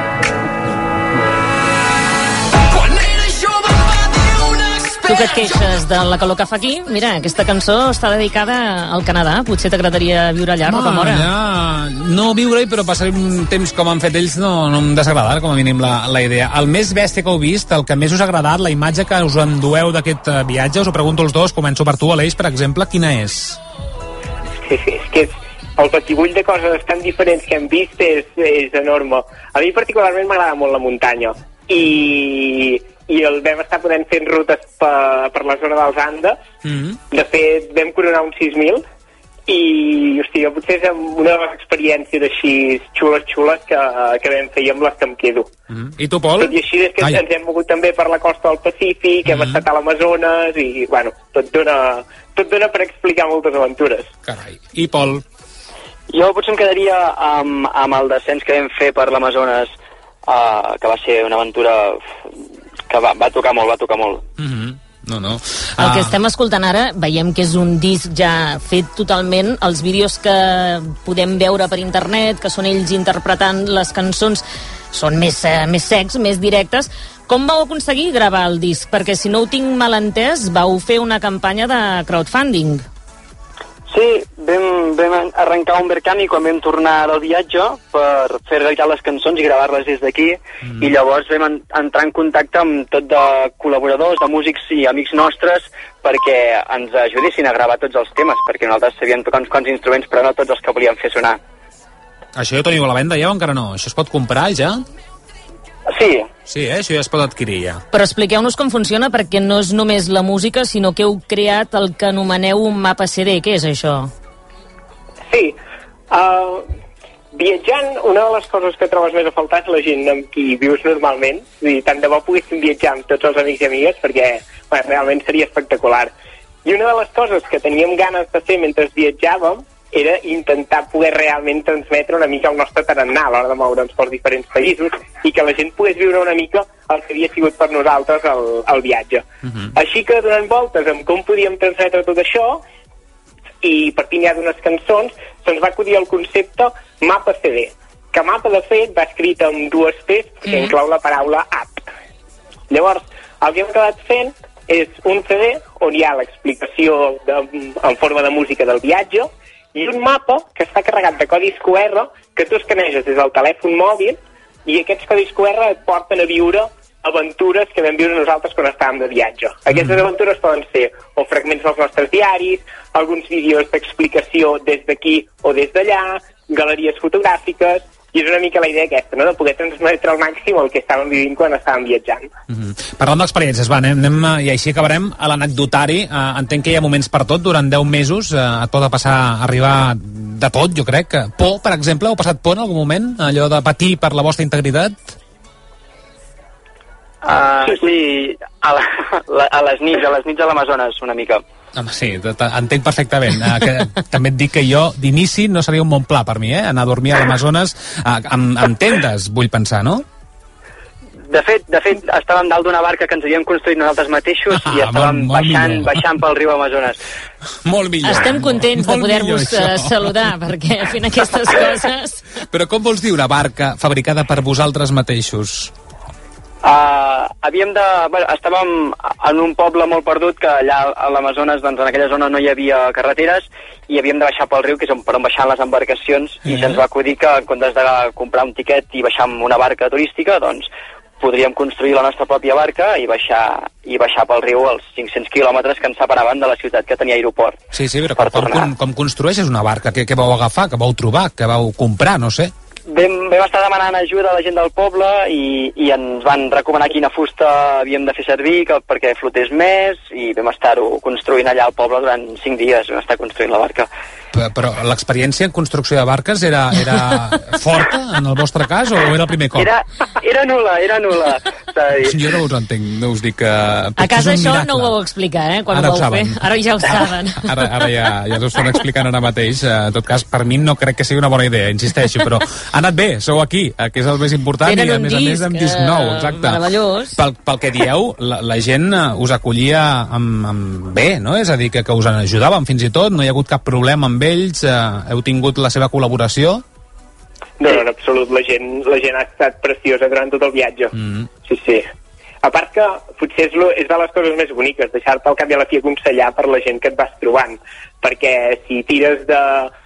Tu que et queixes de la calor que fa aquí, mira, aquesta cançó està dedicada al Canadà. Potser t'agradaria viure allà, Rocamora. No viure-hi, però passar un temps com han fet ells no em desagrada, com a mínim, la idea. El més bèstia que heu vist, el que més us ha agradat, la imatge que us endueu d'aquest viatge, us ho pregunto els dos, començo per tu, Aleix, per exemple, quina és? És que el batibull de coses tan diferents que hem vist és enorme. A mi particularment m'agrada molt la muntanya, i el vam estar podent fent rutes per la zona dels Andes. De fet, vam coronar un 6.000, i hòstia, potser és una de les experiències així xules que vam fer, i amb les que em quedo. I tu, Pol? Tot i així és que ens hem mogut també per la costa del Pacífic, hem estat a l'Amazones, i bueno, tot dona per explicar moltes aventures. Carai. I Pol? Jo potser em quedaria amb el descens que vam fer per l'Amazones, que va ser una aventura que va tocar molt. No. El que estem escoltant ara, veiem que és un disc ja fet totalment. Els vídeos que podem veure per internet, que són ells interpretant les cançons, són més secs, més directes. Com vau aconseguir gravar el disc? Perquè, si no ho tinc mal entès, vau fer una campanya de crowdfunding. Sí, vam arrencar un Verkami quan vam tornar del viatge per fer realitat les cançons i gravar-les des d'aquí, i llavors vam entrar en contacte amb tot de col·laboradors, de músics i amics nostres perquè ens ajudessin a gravar tots els temes, perquè nosaltres sabíem tocar uns quants instruments però no tots els que volíem fer sonar. Això ja ho teniu a la venda ja o encara no? Això es pot comprar ja? Sí. Sí, això ja es pot adquirir ja. Però expliqueu-nos com funciona, perquè no és només la música, sinó que heu creat el que anomeneu un mapa CD. Què és això? Sí. Viatjant, una de les coses que trobes més a faltar és la gent amb qui vius normalment. I tant de bo poguéssim viatjar amb tots els amics i amigues, perquè realment seria espectacular. I una de les coses que teníem ganes de fer mentre viatjàvem era intentar poder realment transmetre una mica el nostre tarannà a l'hora de moure'ns pels diferents països i que la gent pogués viure una mica el que havia sigut per nosaltres el viatge. Així que donant voltes amb com podíem transmetre tot això i partint ja d'unes cançons se'ns va acudir el concepte mapa CD, que mapa de fet va escrit amb 2 P's que inclou la paraula app. Llavors, el que hem acabat fent és un CD on hi ha l'explicació en forma de música del viatge i un mapa que està carregat de codis QR que tu escaneges des del telèfon mòbil i aquests codis QR et porten a viure aventures que vam viure nosaltres quan estàvem de viatge. Aquestes aventures poden ser o fragments dels nostres diaris, alguns vídeos d'explicació des d'aquí o des d'allà, galeries fotogràfiques, i és una mica la idea aquesta, no?, de poder transmetre al màxim el que estàvem vivint quan estàvem viatjant. Parlant d'experiències, anem i així acabarem a l'anecdotari. Entenc que hi ha moments per tot, durant 10 mesos et pot arribar de tot, jo crec. Por, per exemple, heu passat por en algun moment? Allò de patir per la vostra integritat? Sí, a les nits a l'Amazones, una mica. Home, sí, entenc perfectament. També et dic que jo, d'inici, no seria un bon pla per mi, anar a dormir a l'Amazones amb tendes, vull pensar, no? De fet, estàvem dalt d'una barca que ens havíem construït nosaltres mateixos i estàvem baixant pel riu Amazones. Molt millor. Estem contents de poder-vos saludar, perquè fent aquestes coses... Però com vols dir una barca fabricada per vosaltres mateixos? Estàvem en un poble molt perdut que allà a l'Amazones, doncs en aquella zona no hi havia carreteres i havíem de baixar pel riu, que és per on baixant les embarcacions, i se'ns va acudir que en comptes de comprar un tiquet i baixar amb una barca turística, doncs podríem construir la nostra pròpia barca i baixar pel riu els 500 quilòmetres que ens separaven de la ciutat que tenia aeroport. Sí, però com construeixes una barca? Què vau agafar? Què vau trobar? Què vau comprar? No sé. Vam estar demanant ajuda a la gent del poble i ens van recomanar quina fusta havíem de fer servir perquè flotés més, i vam estar-ho construint allà al poble durant 5 dies, vam estar construint la barca. Però l'experiència en construcció de barques era forta en el vostre cas o era el primer cop? Era nul·la. Jo no us entenc, no us dic que... A casa això no ho vau explicar, quan ho vau fer. Ara ja ho saben. Ara ja us ho estan explicant ara mateix. En tot cas, per mi no crec que sigui una bona idea, insisteixo, però ha anat bé, sou aquí, que és el més important. Tenen i a més amb disc nou, exacte. Meravellós. Pel que dieu, la gent us acollia amb bé, no? És a dir, que us ajudàvem fins i tot, no hi ha hagut cap problema amb ells, heu tingut la seva col·laboració? No, en absolut, la gent ha estat preciosa durant tot el viatge. Sí. A part que potser és de les coses més boniques, deixar-te al cap i a la fi aconsellar per la gent que et vas trobant, perquè si tires de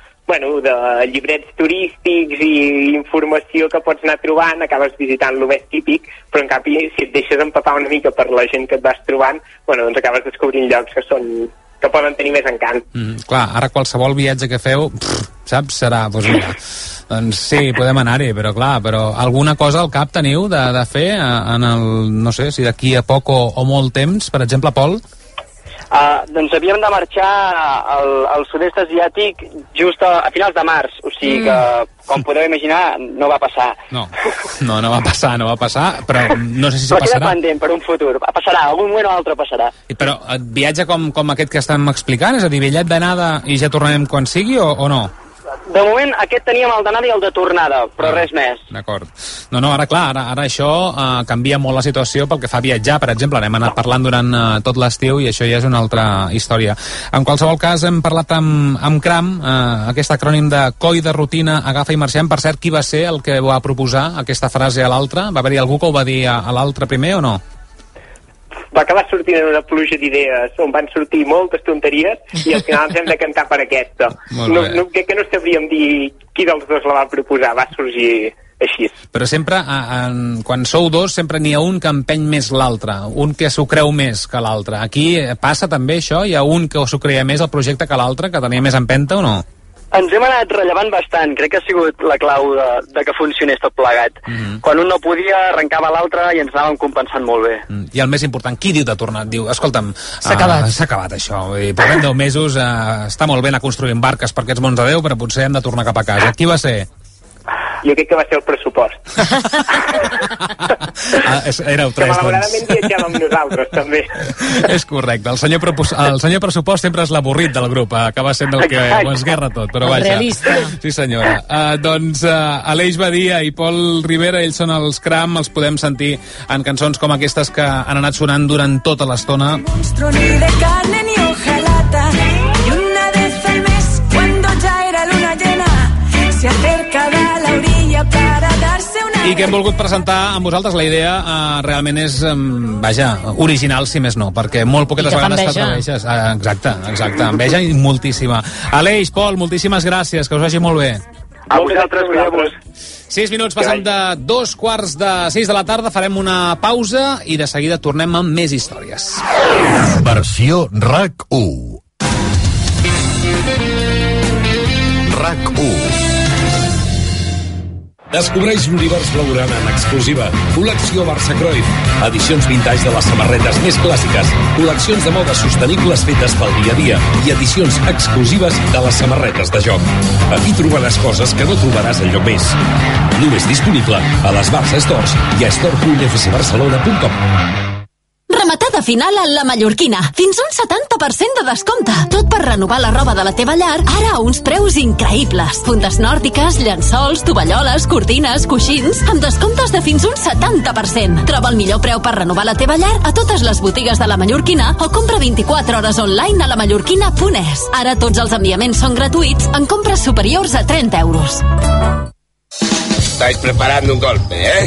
llibrets turístics i informació que pots anar trobant, acabes visitant lo més típic, però en canvi si et deixes empapar una mica per la gent que et vas trobant, doncs acabes descobrint llocs que poden tenir més encant. Clar, ara qualsevol viatge que feu, saps, serà, mira, doncs sí, podem anar-hi, però alguna cosa al cap teniu de fer en el, no sé, si d'aquí a poc o molt temps, per exemple, Pol? Doncs havíem de marxar al sud-est asiàtic just a finals de març, o sigui que, com podeu imaginar, no va passar. No va passar, però no sé si se passarà. Però queda pendent per un futur, passarà, algun moment o altre passarà. Però viatge com aquest que estem explicant, és a dir, bitllet d'anada i ja tornarem quan sigui o no? De moment, aquest teníem el d'anada i el de tornada, però res més. D'acord. No, ara clar, ara això canvia molt la situació pel que fa a viatjar, per exemple. N'hem anat parlant durant tot l'estiu i això ja és una altra història. En qualsevol cas, hem parlat amb Cram, aquest acrònim de coi de rutina, agafa i marxem. Per cert, qui va ser el que va proposar aquesta frase a l'altre? Va haver-hi algú que ho va dir a l'altre primer o no? Va acabar sortint en una pluja d'idees on van sortir moltes tonteries i al final ens hem de cantar per aquesta. Crec que no sabríem dir qui dels dos la va proposar, va sorgir així. Però sempre, quan sou dos, sempre n'hi ha un que empeny més l'altre, un que s'ho creu més que l'altre. Aquí passa també això? Hi ha un que s'ho creia més el projecte que l'altre, que tenia més empenta o no? Ens hem anat rellevant bastant, crec que ha sigut la clau de que funcionés tot plegat. Quan un no podia, arrencava l'altre i ens anàvem compensant molt bé. I el més important, qui diu de tornar? Diu, escolta'm, s'ha acabat això. Portem 10 mesos, està molt bé anar construint barques per aquests mons de Déu, però potser hem de tornar cap a casa. Qui va ser? Jo crec que va ser el pressupost. Éreu tres, que malauradament viatjàvem amb nosaltres, també. És correcte. El senyor pressupost sempre és l'avorrit del grup, acaba sent el que ho esguerra tot, però vaja. Realista. Sí, senyora. Doncs Aleix Badia i Pol Rivera, ells són els Cram, els podem sentir en cançons com aquestes que han anat sonant durant tota l'estona. Monstruo ni de carne ni hojalata y una vez al mes cuando ya era luna llena se acerca de la orilla para darse una... I que hem volgut presentar amb vosaltres. La idea realment és, original, si més no, perquè molt poquetes vegades t'atreveixes. Exacte, enveja i moltíssima. Aleix, Pol, moltíssimes gràcies, que us vagi molt bé. A vosaltres. 6 minuts, passant de 2:45 de la tarda, farem una pausa i de seguida tornem amb més històries. Versió RAC1. RAC1. Descobreix l'univers blaugrana en exclusiva. Col·lecció Barça Cruyff. Edicions vintage de les samarretes més clàssiques. Col·leccions de moda sostenibles fetes pel dia a dia. I edicions exclusives de les samarretes de joc. Aquí trobaràs coses que no trobaràs enlloc més. Només disponible a les Barça Stores i a store.fcbarcelona.com. Rematada final a La Mallorquina. Fins un 70% de descompte. Tot per renovar la roba de la teva llar, ara a uns preus increïbles. Fundes nòrdiques, llençols, tovalloles, cortines, coixins, amb descomptes de fins un 70%. Troba el millor preu per renovar la teva llar a totes les botigues de La Mallorquina o compra 24 hores online a lamallorquina.es. Ara tots els enviaments són gratuïts en compres superiors a 30 euros. Estáis preparando un golpe, ¿eh?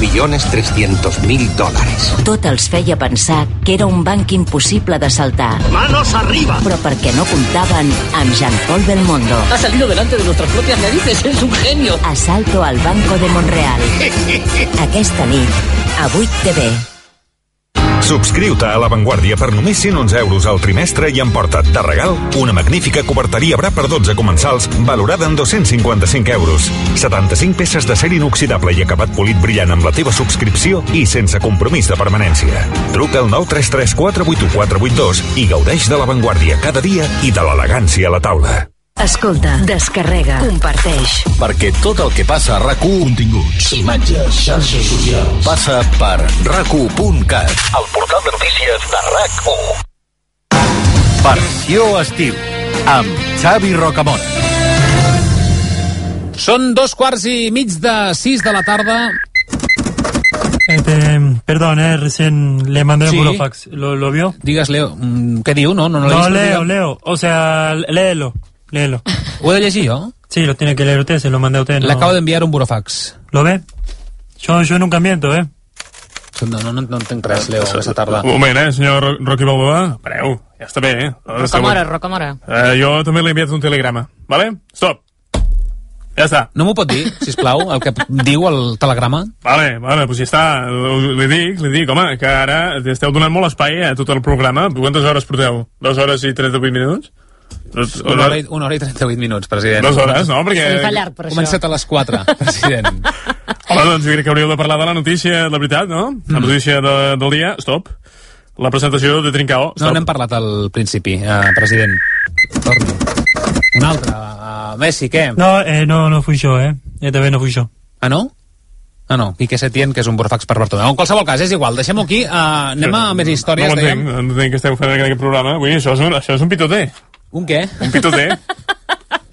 $2.300.000. Tot els feia pensar que era un banc impossible d'assaltar. ¡Manos arriba! Però perquè no comptaven amb Jean-Paul Belmondo. Ha salido delante de nuestras propias narices, es un genio. Asalto al Banco de Montreal. Aquesta nit, a 8TV. Subscriu-te a La Vanguardia per només 111 euros al trimestre i emporta't de regal una magnífica coberteria Bra per 12 comensals valorada en 255 euros. 75 peces d'acer inoxidable i acabat polit brillant amb la teva subscripció i sense compromís de permanència. Truca al 933 481 482 i gaudeix de La Vanguardia cada dia i de l'elegància a la taula. Escolta, descarrega, comparteix. Perquè tot el que passa a RAC1, continguts, imatges, xarxes socials, passa per RAC1.cat, el portal de notícies de RAC1. Versió estiu, amb Xavi Rocamont. Són 2:15 de la tarda. Perdón, recién le mandé un burofax. ¿Lo vio? Digas, Leo. ¿Qué digo? No leo. O sea, léelo. ¿Ho he de llegir jo? Sí, lo tiene que leer usted, se lo mandé a usted. Le acabo de enviar un burofax. ¿Lo ve? Yo nunca miento, No entenc res, Leo, aquesta tarda. Un moment, senyor Rocky Balboa. Pareu, ja està bé, Rocamora. Jo també l'he enviat un telegrama, vale? Stop. Ja està. No m'ho pot dir, sisplau, el que diu el telegrama? Vale, doncs ja està. Li dic, home, que ara esteu donant molt espai a tot el programa. Quantes hores porteu? 2 hores i 38 minuts? Una hora i 38 minuts, president. 2 hores, no? Perquè... Se li fa llarg, per això. Començat a les 4, president. Home, doncs jo crec que hauríeu de parlar de la notícia, la veritat, no? La notícia del dia, stop. La presentació de Trincao, stop. No n'hem parlat al principi, president. Torno. Un altre. Messi, què? No fui yo, Esta vez no fui yo. Ah, no? Ah, no, Quique Setién, que és un burofax per Bartomeu. En qualsevol cas, és igual, deixem-ho aquí. Anem a més històries. No entenc que esteu fent en aquest programa. Vull dir, això és un pitoter. Un què? Un pitoter.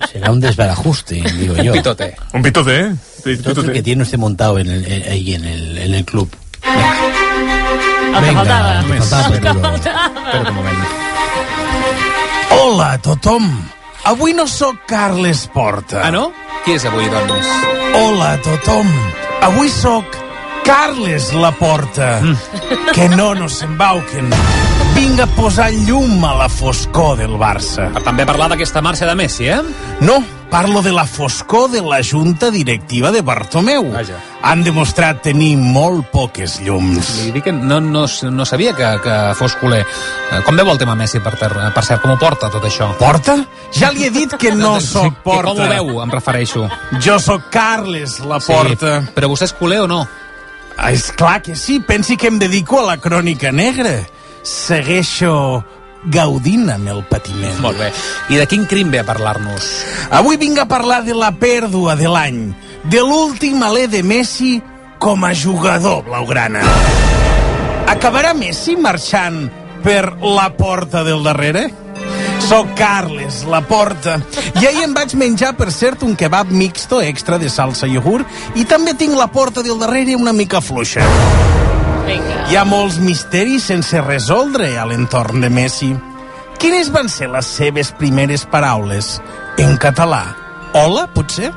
Será un desbarajuste, digo yo. Un pitote. Un pitote, Es el que tiene usted montado ahí en el club. El que faltava. Espera't un moment. Hola a tothom. Avui no sóc Carles Porta. Ah, no? Qui és avui, doncs? Hola a tothom. Avui sóc Carles Laporta. Que no s'embauquen. Vinc a posar llum a la foscor del Barça. Per també parlar d'aquesta marxa de Messi, eh? No, parlo de la foscor de la junta directiva de Bartomeu. Vaja. Han demostrat tenir molt poques llums. Li dic que no sabia que fos culer. Com veu el tema Messi, per cert? Com ho porta, tot això? Porta? Ja li he dit que no sóc Porta. Com ho veu, em refereixo? Jo sóc Carles Laporta. Sí, però vostè és culer o no? És clar que sí, pensi que em dedico a la crònica negra. Segueixo gaudint amb el patiment. Molt bé. I de quin crim ve a parlar-nos? Avui vinc a parlar de la pèrdua de l'any, de l'últim alè de Messi com a jugador blaugrana. Acabarà Messi marxant per la porta del darrere? Soc Carles Laporta i ahir em vaig menjar, per cert, un kebab mixto extra de salsa i iogurt i també tinc la porta del darrere una mica fluixa. Hi ha molts misteris sense resoldre a l'entorn de Messi. Quines van ser les seves primeres paraules? En català? Hola, potser?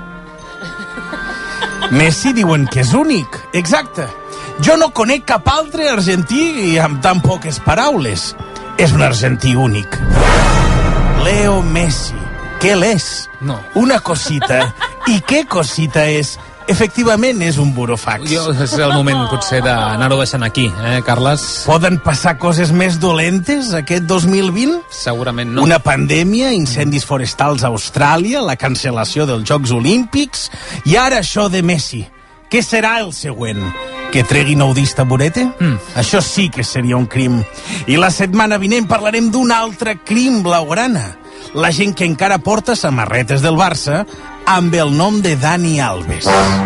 Messi diuen que és únic. Exacte. Jo no conec cap altre argentí amb tan poques paraules. És un argentí únic. Leo Messi. Què l'és? No. Una cosita. I què cosita és? Efectivament, és un burofax. És el moment, potser, d'anar-ho deixant aquí, Carles? Poden passar coses més dolentes aquest 2020? Segurament no. Una pandèmia, incendis forestals a Austràlia, la cancel·lació dels Jocs Olímpics, i ara això de Messi. Què serà el següent? Que tregui nou disc taburete? Això sí que seria un crim. I la setmana vinent parlarem d'un altre crim blaugrana. La gent que encara porta samarretes del Barça amb el nom de Dani Alves.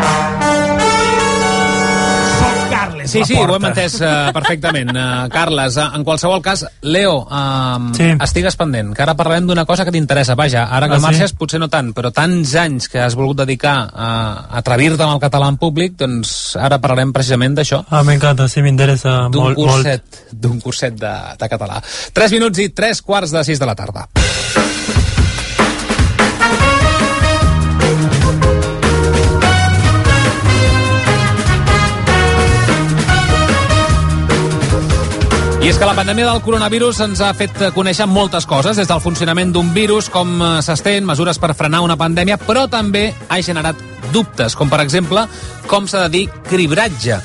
Soc Carles Sí, ho hem entès perfectament. Carles, en qualsevol cas, Leo, estigues pendent, que ara parlarem d'una cosa que t'interessa. Vaja, ara que marxes potser no tant, però tants anys que has volgut dedicar a atrevir-te amb el català en públic, doncs ara parlarem precisament d'això. M'encanta, sí, m'interessa molt. D'un curset de català. 3 minuts i 3:15 de la tarda. I és que la pandèmia del coronavirus ens ha fet conèixer moltes coses, des del funcionament d'un virus, com s'estén, mesures per frenar una pandèmia, però també ha generat dubtes, com per exemple, com s'ha de dir cribratge.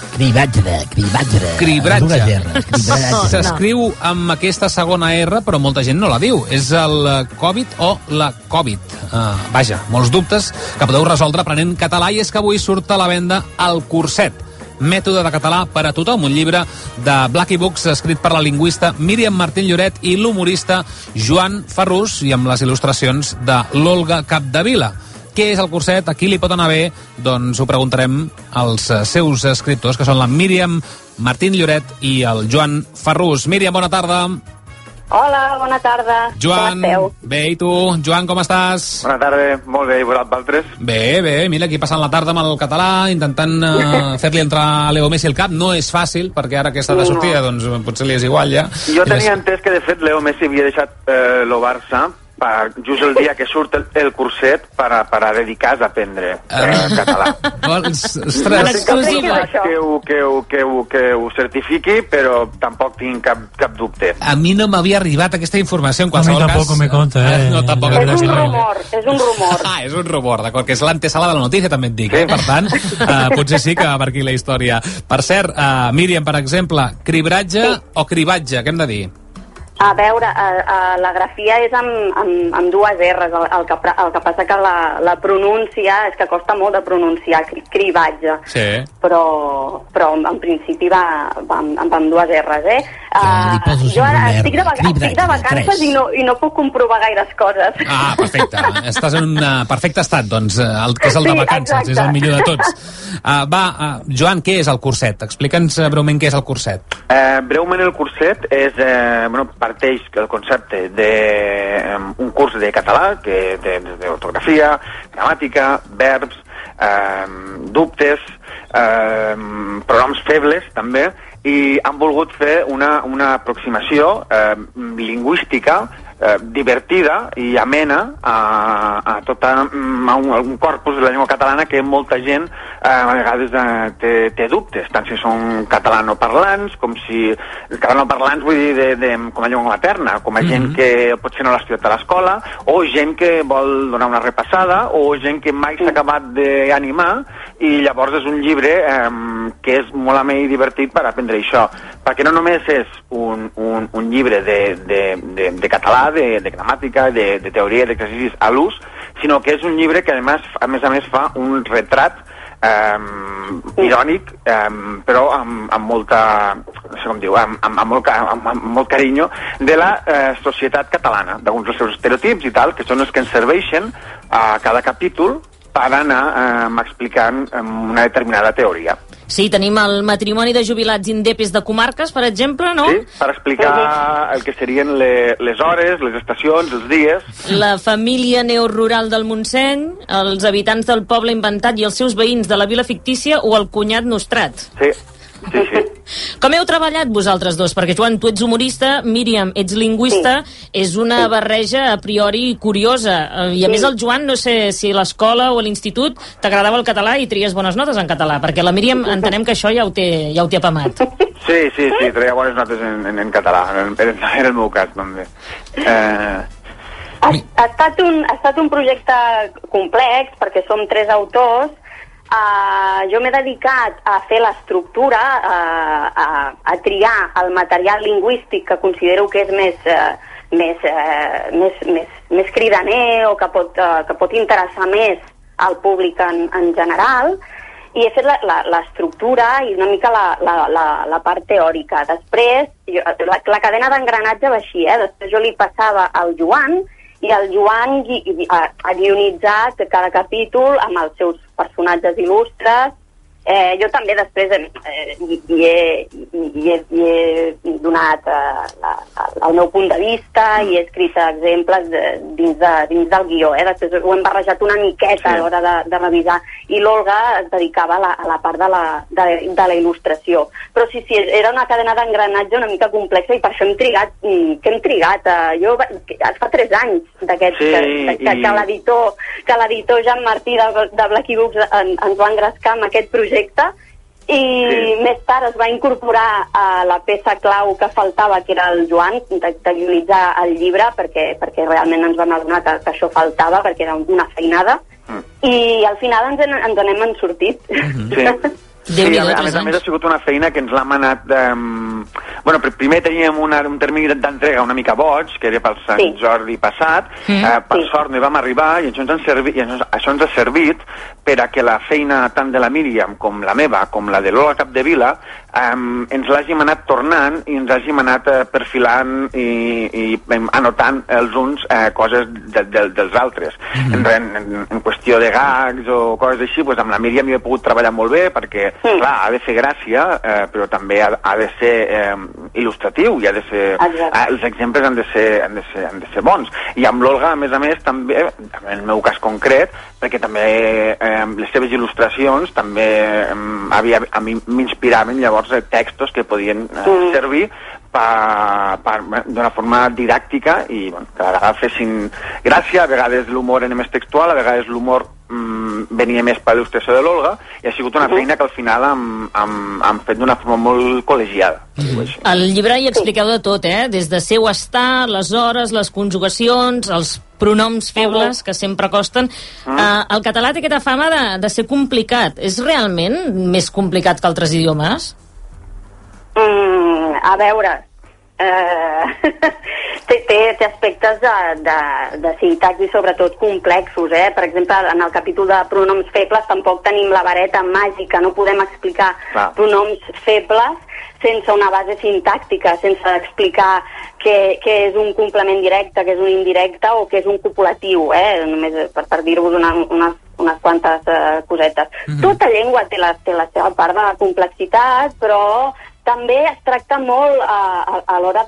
Cribratge. S'escriu amb aquesta segona R, però molta gent no la diu. És el Covid o la Covid. Vaja, molts dubtes que podeu resoldre aprenent català, i és que avui surt a la venda el curset. Mètode de català per a tothom, un llibre de Blacky Books escrit per la lingüista Míriam Martín Lloret i l'humorista Joan Ferrús, i amb les il·lustracions de l'Olga Capdevila. Què és el curset? A qui li pot anar bé? Doncs ho preguntarem als seus escriptors, que són la Míriam Martín Lloret i el Joan Ferrús. Míriam, bona tarda. Hola, bona tarda. Joan, com esteu? Bé, i tu? Joan, com estàs? Bona tarda, molt bé, i vosaltres? Bé, mira, aquí passant la tarda amb el català, intentant fer-li entrar a Leo Messi al cap. No és fàcil, perquè ara que està de sortida, doncs potser li és igual ja. Jo tenia entès que, de fet, Leo Messi havia deixat el Barça just el dia que surt el curset per a dedicar-se a aprendre català. Ostres, que ho certifiqui, però tampoc tinc cap dubte. A mi no m'havia arribat aquesta informació, en qualsevol cas. A mi tampoc me conta, No, tampoc és un rumor. És un rumor, d'acord, que és l'antesala de la notícia, també et dic, per tant, potser sí que va per aquí la història. Per cert, Míriam, per exemple, cribratge o cribatge, què hem de dir? A veure, la grafia és amb dues R's, el que passa que la pronúncia és que costa molt de pronunciar, cribatge. Sí. Però en principi va amb dues R's, Jo ara estic de vacances i no puc comprovar gaires coses. Perfecte. Estàs en un perfecte estat, doncs, que és el de vacances, és el millor de tots. Joan, què és el curset? Explica'ns breument què és el curset. Breument el curset és, parteix el concepte un curs de català, que d'ortografia, gramàtica, verbs, dubtes, pronoms febles, també, i han volgut fer una aproximació lingüística divertida i amena a un corpus de la llengua catalana que molta gent a vegades té dubtes, tant si són catalanoparlants com si... Catalanoparlants vull dir com a llengua materna, com a gent que potser no l'ha estudiat a l'escola, o gent que vol donar una repassada, o gent que mai s'ha acabat d'animar, i llavors és un llibre que és molt amè i divertit per aprendre això, perquè no només és un llibre de català, de gramàtica, de teoria, d'exercicis a l'ús, sinó que és un llibre que a més a més fa un retrat irònic, però amb molta, no sé com diu, amb molt carinyo de la societat catalana, d'alguns dels seus estereotips i tal, que són els que ens serveixen a cada capítol per anar explicant una determinada teoria. Sí, tenim el matrimoni de jubilats indepes de comarques, per exemple, no? Sí, per explicar el que serien les hores, les estacions, els dies. La família neorural del Montseny, els habitants del poble inventat i els seus veïns de la vila fictícia o el cunyat nostrat. Sí. Com heu treballat vosaltres dos? Perquè, Joan, tu ets humorista, Míriam, ets lingüista, és una barreja a priori curiosa. I a més el Joan, no sé si a l'escola o a l'institut t'agradava el català i tries bones notes en català, perquè la Míriam entenem que això ja ho té apamat. Sí, treia bones notes en català, era el meu cas, també. Ha estat un projecte complex, perquè som 3 autors. Jo m'he dedicat a fer l'estructura, a triar el material lingüístic que considero que és més cridaner o que pot interessar més al públic en general, i he fet l'estructura i una mica la part teòrica. Després, la cadena d'engranatge va així, després jo li passava al Joan, i el Joan ha guionitzat cada capítol amb els seus personatges il·lustres. Jo també després hi he donat el meu punt de vista i he escrit exemples dins del guió. Després ho hem barrejat una miqueta a l'hora de revisar, i l'Olga es dedicava a la part de la il·lustració. Però sí, era una cadena d'engranatge una mica complexa, i per això hem trigat. Jo fa 3 anys que l'editor Jean Martí de Blacky Books ens va engrescar amb aquest projecte, i més tard es va incorporar a la peça clau que faltava, que era el Joan, de guionitzar el llibre, perquè realment ens vam adonar que això faltava, perquè era una feinada, i al final ens n'hem sortit. Sí, a més ha sigut una feina que ens l'ha manat... primer teníem un termini d'entrega una mica boig, que era pel Sant Jordi passat, per sort no hi vam arribar, i això ens ha servit per a que la feina tant de la Míriam com la meva, com la de l'Olga Capdevila, ens l'hàgim anat tornant i ens hàgim anat perfilant i anotant els uns coses dels altres. En qüestió de gags o coses així, amb la Míriam jo he pogut treballar molt bé, perquè clar, ha de fer gràcia, però també ha de ser il·lustratiu, i els exemples han de ser bons. I amb l'Olga, a més, també, en el meu cas concret, perquè també les seves il·lustracions també a mi m'inspiraven llavors textos que podien servir d'una forma didàctica, i que a vegades fessin gràcia, a vegades l'humor era més textual, a vegades l'humor venia més per l'il·lustració de l'Olga, i ha sigut una feina que al final han fet d'una forma molt col·legiada. Al llibre hi expliqueu de tot, des de ser o estar, les hores, les conjugacions, els pronoms febles que sempre costen. El català té aquesta fama de ser complicat. És realment més complicat que altres idiomes? A veure, té aspectes de sintaxi, sobretot complexos. Per exemple, en el capítol de pronoms febles tampoc tenim la vareta màgica, no podem explicar pronoms febles sense una base sintàctica, sense explicar què és un complement directe, què és un indirecte o què és un copulatiu, només per dir-vos unes quantes cosetes. Tota llengua té la seva part de la complexitat, però també es tracta molt a l'hora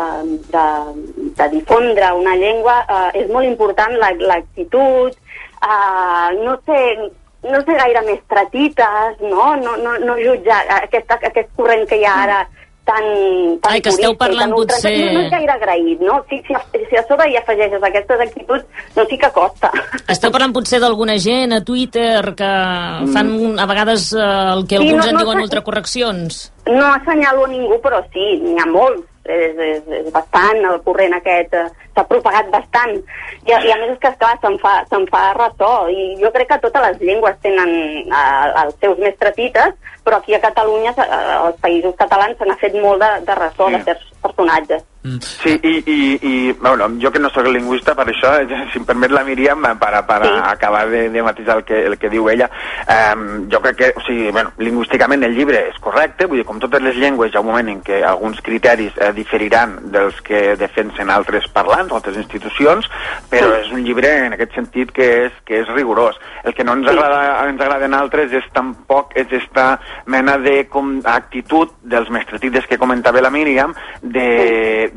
de difondre una llengua, és molt important l'actitud, no ser gaire mestratites, no jutjar aquest corrent que hi ha ara tan que esteu parlant potser... No és gaire agraït, no? Si a sobre hi afegeixes aquestes actituds, sí que costa. Esteu parlant potser d'alguna gent a Twitter que fan a vegades el que alguns en diuen ultracorreccions? No assenyalo a ningú, però sí, n'hi ha molts. És bastant, el corrent aquest s'ha propagat bastant. I a més és que, esclar, se'n fa ressò. I jo crec que totes les llengües tenen els seus mestratites, però aquí a Catalunya, als Països Catalans, se n'ha fet molt de ressò de certs personatges. Sí, i bueno, jo que no soc lingüista, per això, si em permet la Míriam, per acabar de matisar el que diu ella, jo crec que, o sigui, bueno, lingüísticament el llibre és correcte, vull dir, com totes les llengües hi ha un moment en què alguns criteris diferiran dels que defensen altres parlants, altres institucions, però és un llibre en aquest sentit que és rigorós. El que no ens agrada en altres és tampoc esta mena d'actitud dels mestratites que comentava la Míriam, de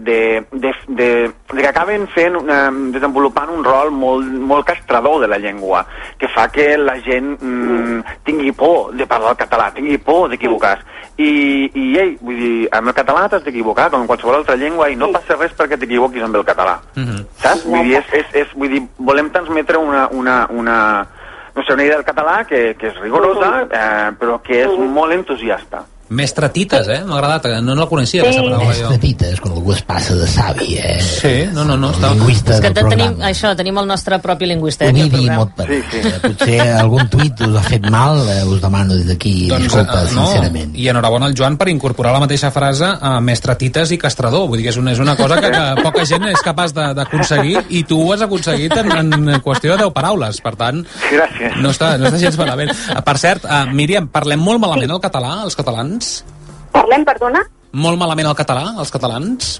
que acaben desenvolupant un rol molt castrador de la llengua, que fa que la gent tingui por de parlar el català, tingui por d'equivocar-se. I vull dir, amb el català t'has d'equivocar, com en qualsevol altra llengua, i no passa res perquè t'equivoquis amb el català. Saps? Vull dir, volem transmetre una idea del català que és rigorosa, però que és molt entusiasta. Mestratites, m'ha agradat, no la coneixia aquesta paraula jo. Mestratites, quan algú es passa de savi, Sí, no. Lingüista del programa. Tenim el nostre propi lingüista. Potser algun tuit us ha fet mal, us demano des d'aquí disculpa, sincerament. I enhorabona al Joan per incorporar la mateixa frase a mestratites i castrador, vull dir que és una cosa que poca gent és capaç d'aconseguir, i tu ho has aconseguit en qüestió de 10 paraules, per tant, no està gens malament. Per cert, Míriam, parlem molt malament el català, els catalans? Parlem, perdona? Molt malament el català, els catalans?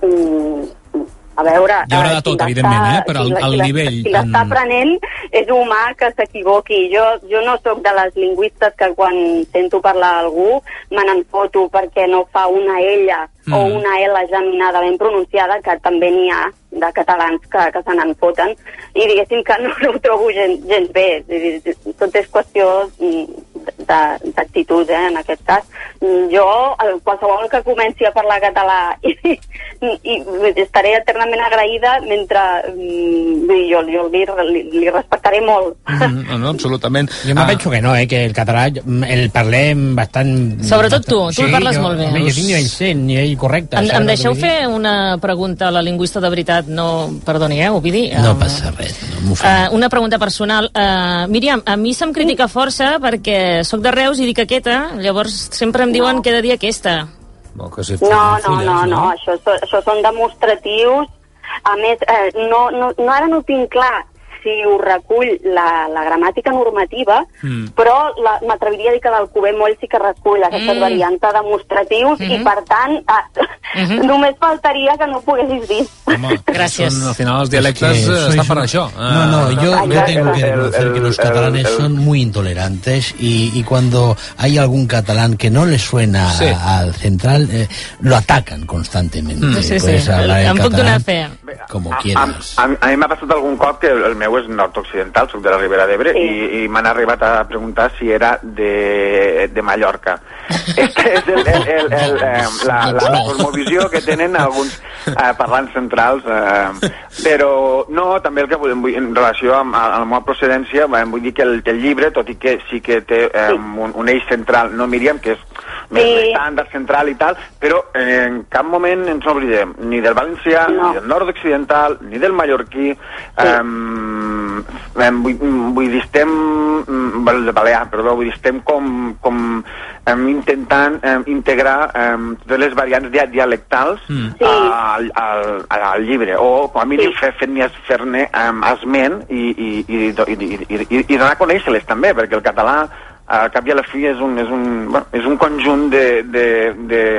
A veure... Hi haurà de tot, evidentment, però el nivell... Si l'està aprenent, és humà que s'equivoqui. Jo no sóc de les lingüistes que quan sento parlar a algú me n'enfoto perquè no fa una ella o una L geminada ben pronunciada, que també n'hi ha de catalans que se n'enfoten, i diguéssim que no ho trobo gens bé. Tot és qüestió d'actitud, en aquest cas. Jo, qualsevol que comenci a parlar català i estaré eternament agraïda mentre jo li respectaré molt. No, absolutament. Jo me penso que no, que el català el parlem bastant... Sobretot tu el parles molt bé. Jo tinc nivell correcte. Em deixeu fer una pregunta a la lingüista de veritat? No, perdoni, Ovidi. No passa res. Una pregunta personal. Míriam, a mi se'm critica força perquè sóc de Reus i dic aquesta, llavors sempre em diuen que he de dir aquesta. No, això són demostratius. A més, ara no tinc clar si ho recull la gramàtica normativa, però m'atreviria a dir que l'Alcover Moll sí que recull aquestes variants demostratius i, per tant, només faltaria que no ho poguessis dir. Home, gràcies. Al final els dialectes estan per això. Yo tengo que reconocer que los catalanes son muy intolerantes y cuando hay algún catalán que no le suena al central, lo atacan constantemente. Em puc donar fe. Como quieras. A mi m'ha passat algun cop que el meu és nord-occidental, soc de la Ribera d'Ebre, i m'han arribat a preguntar si era de Mallorca. És la cosmovisió que tenen alguns parlants centrals, però no, també el que vull, en relació amb la meva procedència, vull dir que el llibre, tot i que sí que té un eix central, no Míriam, que és més estàndard central i tal, però en cap moment ens oblidem ni del valencià, ni del nord-occidental, ni del mallorquí, vull dir, estem com intentant integrar totes les variants dialectals al llibre, o com a mínim fer-ne esment i donar a conèixer-les també, perquè el català al cap i a la fi és un conjunt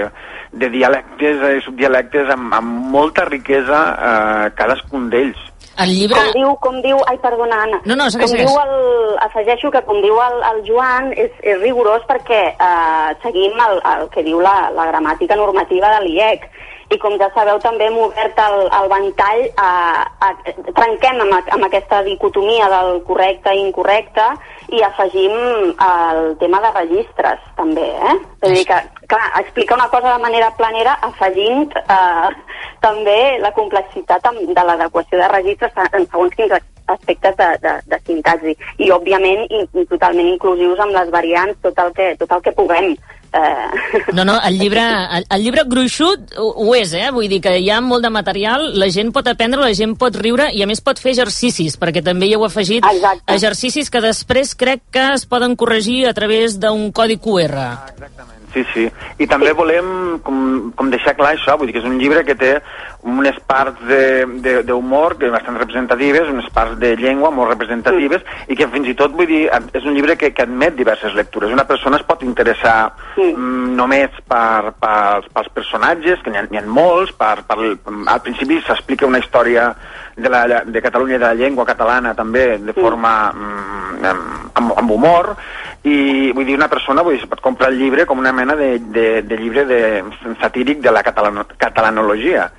de dialectes i subdialectes amb molta riquesa cadascun d'ells. El llibre... Com diu... Ai, perdona, Anna. No, segueix. Afegeixo que, com diu el Joan, és rigorós perquè seguim el que diu la gramàtica normativa de l'IEC. I com ja sabeu, també hem obert el ventall, trenquem amb aquesta dicotomia del correcte i incorrecte i afegim el tema de registres, també, És a dir que, clar, explicar una cosa de manera planera afegint també la complexitat de l'adequació de registres en segons quins aspectes de sintaxi. I, òbviament, totalment inclusius amb les variants, tot el que puguem. No, el llibre gruixut ho és, vull dir que hi ha molt de material, la gent pot aprendre, la gent pot riure i a més pot fer exercicis, perquè també hi heu afegit exercicis que després crec que es poden corregir a través d'un codi QR. Exactament, sí. I també volem com deixar clar això, vull dir que és un llibre que té unes parts d'humor que bastant representatives, unes parts de llengua molt representatives i que fins i tot, vull dir, és un llibre que admet diverses lectures. Una persona es pot interessar només pels personatges, que n'hi ha molts, al principi s'explica una història de Catalunya i de la llengua catalana també de forma amb humor, i vull dir, una persona pot comprar el llibre com una mena de llibre satíric de la catalanologia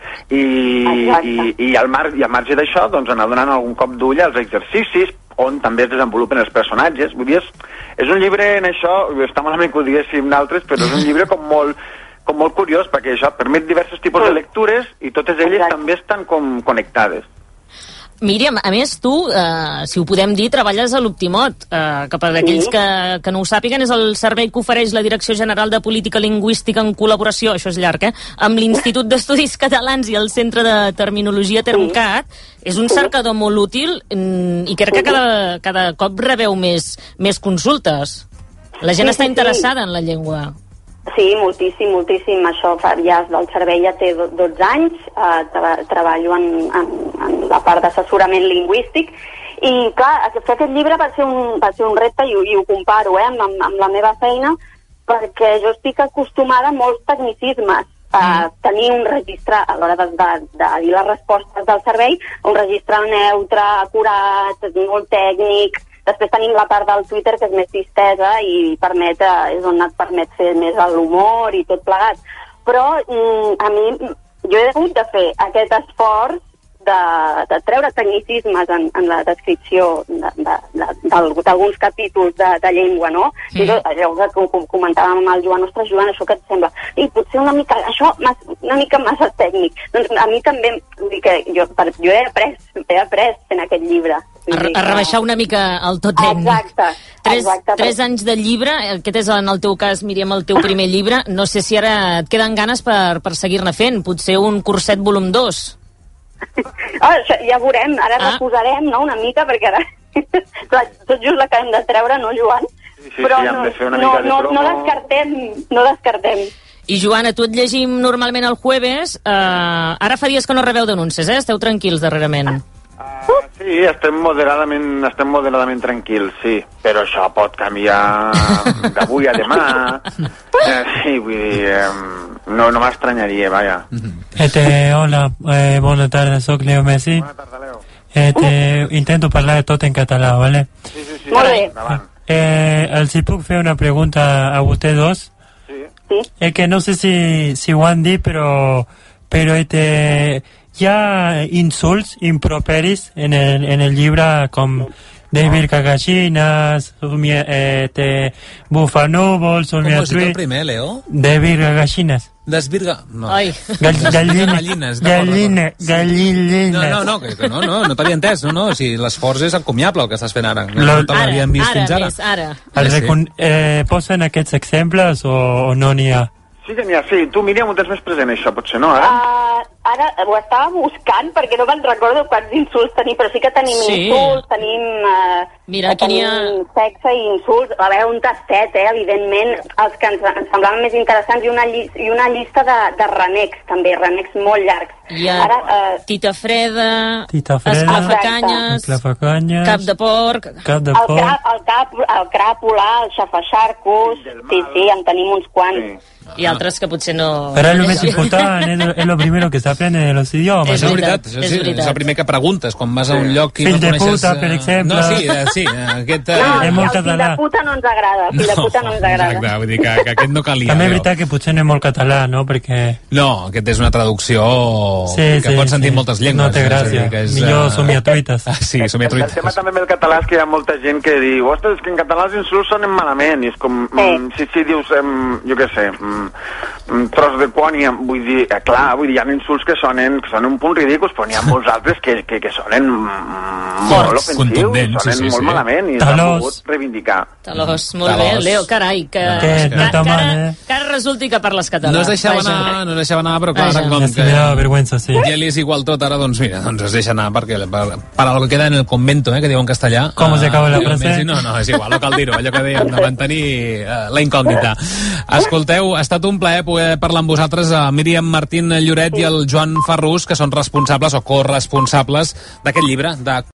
i al marge d'això doncs anar donant algun cop d'ull als exercicis on també es desenvolupen els personatges. Vull dir, és un llibre en això, està malament que ho diguéssim d'altres, però és un llibre com molt curiós, perquè això permet diversos tipus de lectures i totes elles també estan com connectades. Míriam, a més, tu, si ho podem dir, treballes a l'Optimot, que per aquells que no ho sàpiguen és el servei que ofereix la Direcció General de Política Lingüística en col·laboració, això és llarg, amb l'Institut d'Estudis Catalans i el Centre de Terminologia Termcat. És un cercador molt útil i crec que cada cop rebeu més consultes. La gent està interessada en la llengua. Sí, moltíssim. Això ja del servei ja té 12 anys, treballo en la part d'assessorament lingüístic i, clar, fer aquest llibre va ser un repte i ho comparo amb la meva feina perquè jo estic acostumada a molts tecnicismes. Tenir un registre a l'hora de dir les respostes del servei, un registre neutre, acurat, molt tècnic. Després tenim la part del Twitter, que és més distesa i és on et permet fer més l'humor i tot plegat. Però a mi, jo he hagut de fer aquest esforç de treure tecnicismes en la descripció d'alguns capítols de llengua, no? Allò que comentàvem amb el Joan, ostres, Joan, això que et sembla? I potser una mica massa tècnic. Doncs a mi també, vull dir que jo he après fent aquest llibre. A rebaixar una mica el tot tècnic. Exacte. 3 anys de llibre, aquest és en el teu cas, Míriam, el teu primer llibre. No sé si ara et queden ganes per seguir-ne fent, potser un curset volum 2. Ja veurem, ara reposarem, no?, una mica, perquè ara tot just l'acabem de treure, no, Joan? Sí, però hem de fer una mica de promo. No descartem. I, Joan, a tu et llegim normalment el jueves. Ara fa dies que no rebeu denúncies, Esteu tranquils darrerament. Sí, estem moderadament tranquils, sí. Però això pot canviar d'avui a demà. Sí, vull dir, no m'estranyaria, vaja. Hola, bona tarda, soc Leo Messi. Bona tarda, Leo. Intento parlar tot en català, ¿vale? Sí. Molt bé. Els puc fer una pregunta a vostès dos? Sí. Es que no sé si ho han dit, però hi ha insults improperis en el llibre com David Gagallines, Bufanúvols, Com ho has dit el primer, Leo? David Gagallines. Desvirga... No. Ai. Gallines. No t'havia entès, no? Si l'esforç és encomiable el que estàs fent ara. No te l'havíem vist fins ara. Ara. Posen aquests exemples o no n'hi ha? Sí que n'hi ha, sí. Tu, Míriam, ho tens més present, això, potser, no, ara? Ara ho estava buscant perquè no me'n recordo quants insults tenim, però sí que tenim insults, tenim... Mira, aquí n'hi ha... sexe i insults. A veure, un tastet, evidentment, els que ens semblaven més interessants, i una llista de renecs, també, renecs molt llargs. Hi ha tita freda, esclafacanyes, cap de porc... El cràpula, el xafaxarcos... Sí, en tenim uns quants. I altres que potser no... Però és el més important, és el primero que s'ha aprende los idiomes. És veritat, és el primer que preguntes quan vas a un lloc i fill no de coneixes... puta, per exemple. No, sí, aquest... No, és molt el fill de català. puta no ens agrada. Fill de puta no ens agrada. Exacte, vull dir que aquest no calia. També és veritat que potser no és molt català, no? Perquè... No, aquest és una traducció que pots sentir moltes llengües. No té gràcia. Millor somiatruites. Sí, somiatruites. El tema també amb el català és que hi ha molta gent que diu, ostres, és que en català els insults sonen malament, i és com, si dius, jo què sé, tros de quònia, vull dir, clar, hi ha insults que sonen un punt ridículs, però n'hi ha molts altres que sonen molt ofensius, sonen molt malament, i s'han pogut reivindicar. Talós, molt bé, Leo, carai, que ara resulti que parles català. No es deixava anar, però clar, com que vergüenza, sí. ja li és igual tot, ara doncs mira, es deixa anar, perquè para lo que queda en el convento, que diu en castellà. Com se acaba la frase? No, és igual, no cal dir-ho, allò que dèiem de mantenir la incògnita. Escolteu, ha estat un plaer poder parlar amb vosaltres, Míriam Martín Lloret i el Joan Ferrús, que són responsables o corresponsables d'aquest llibre, de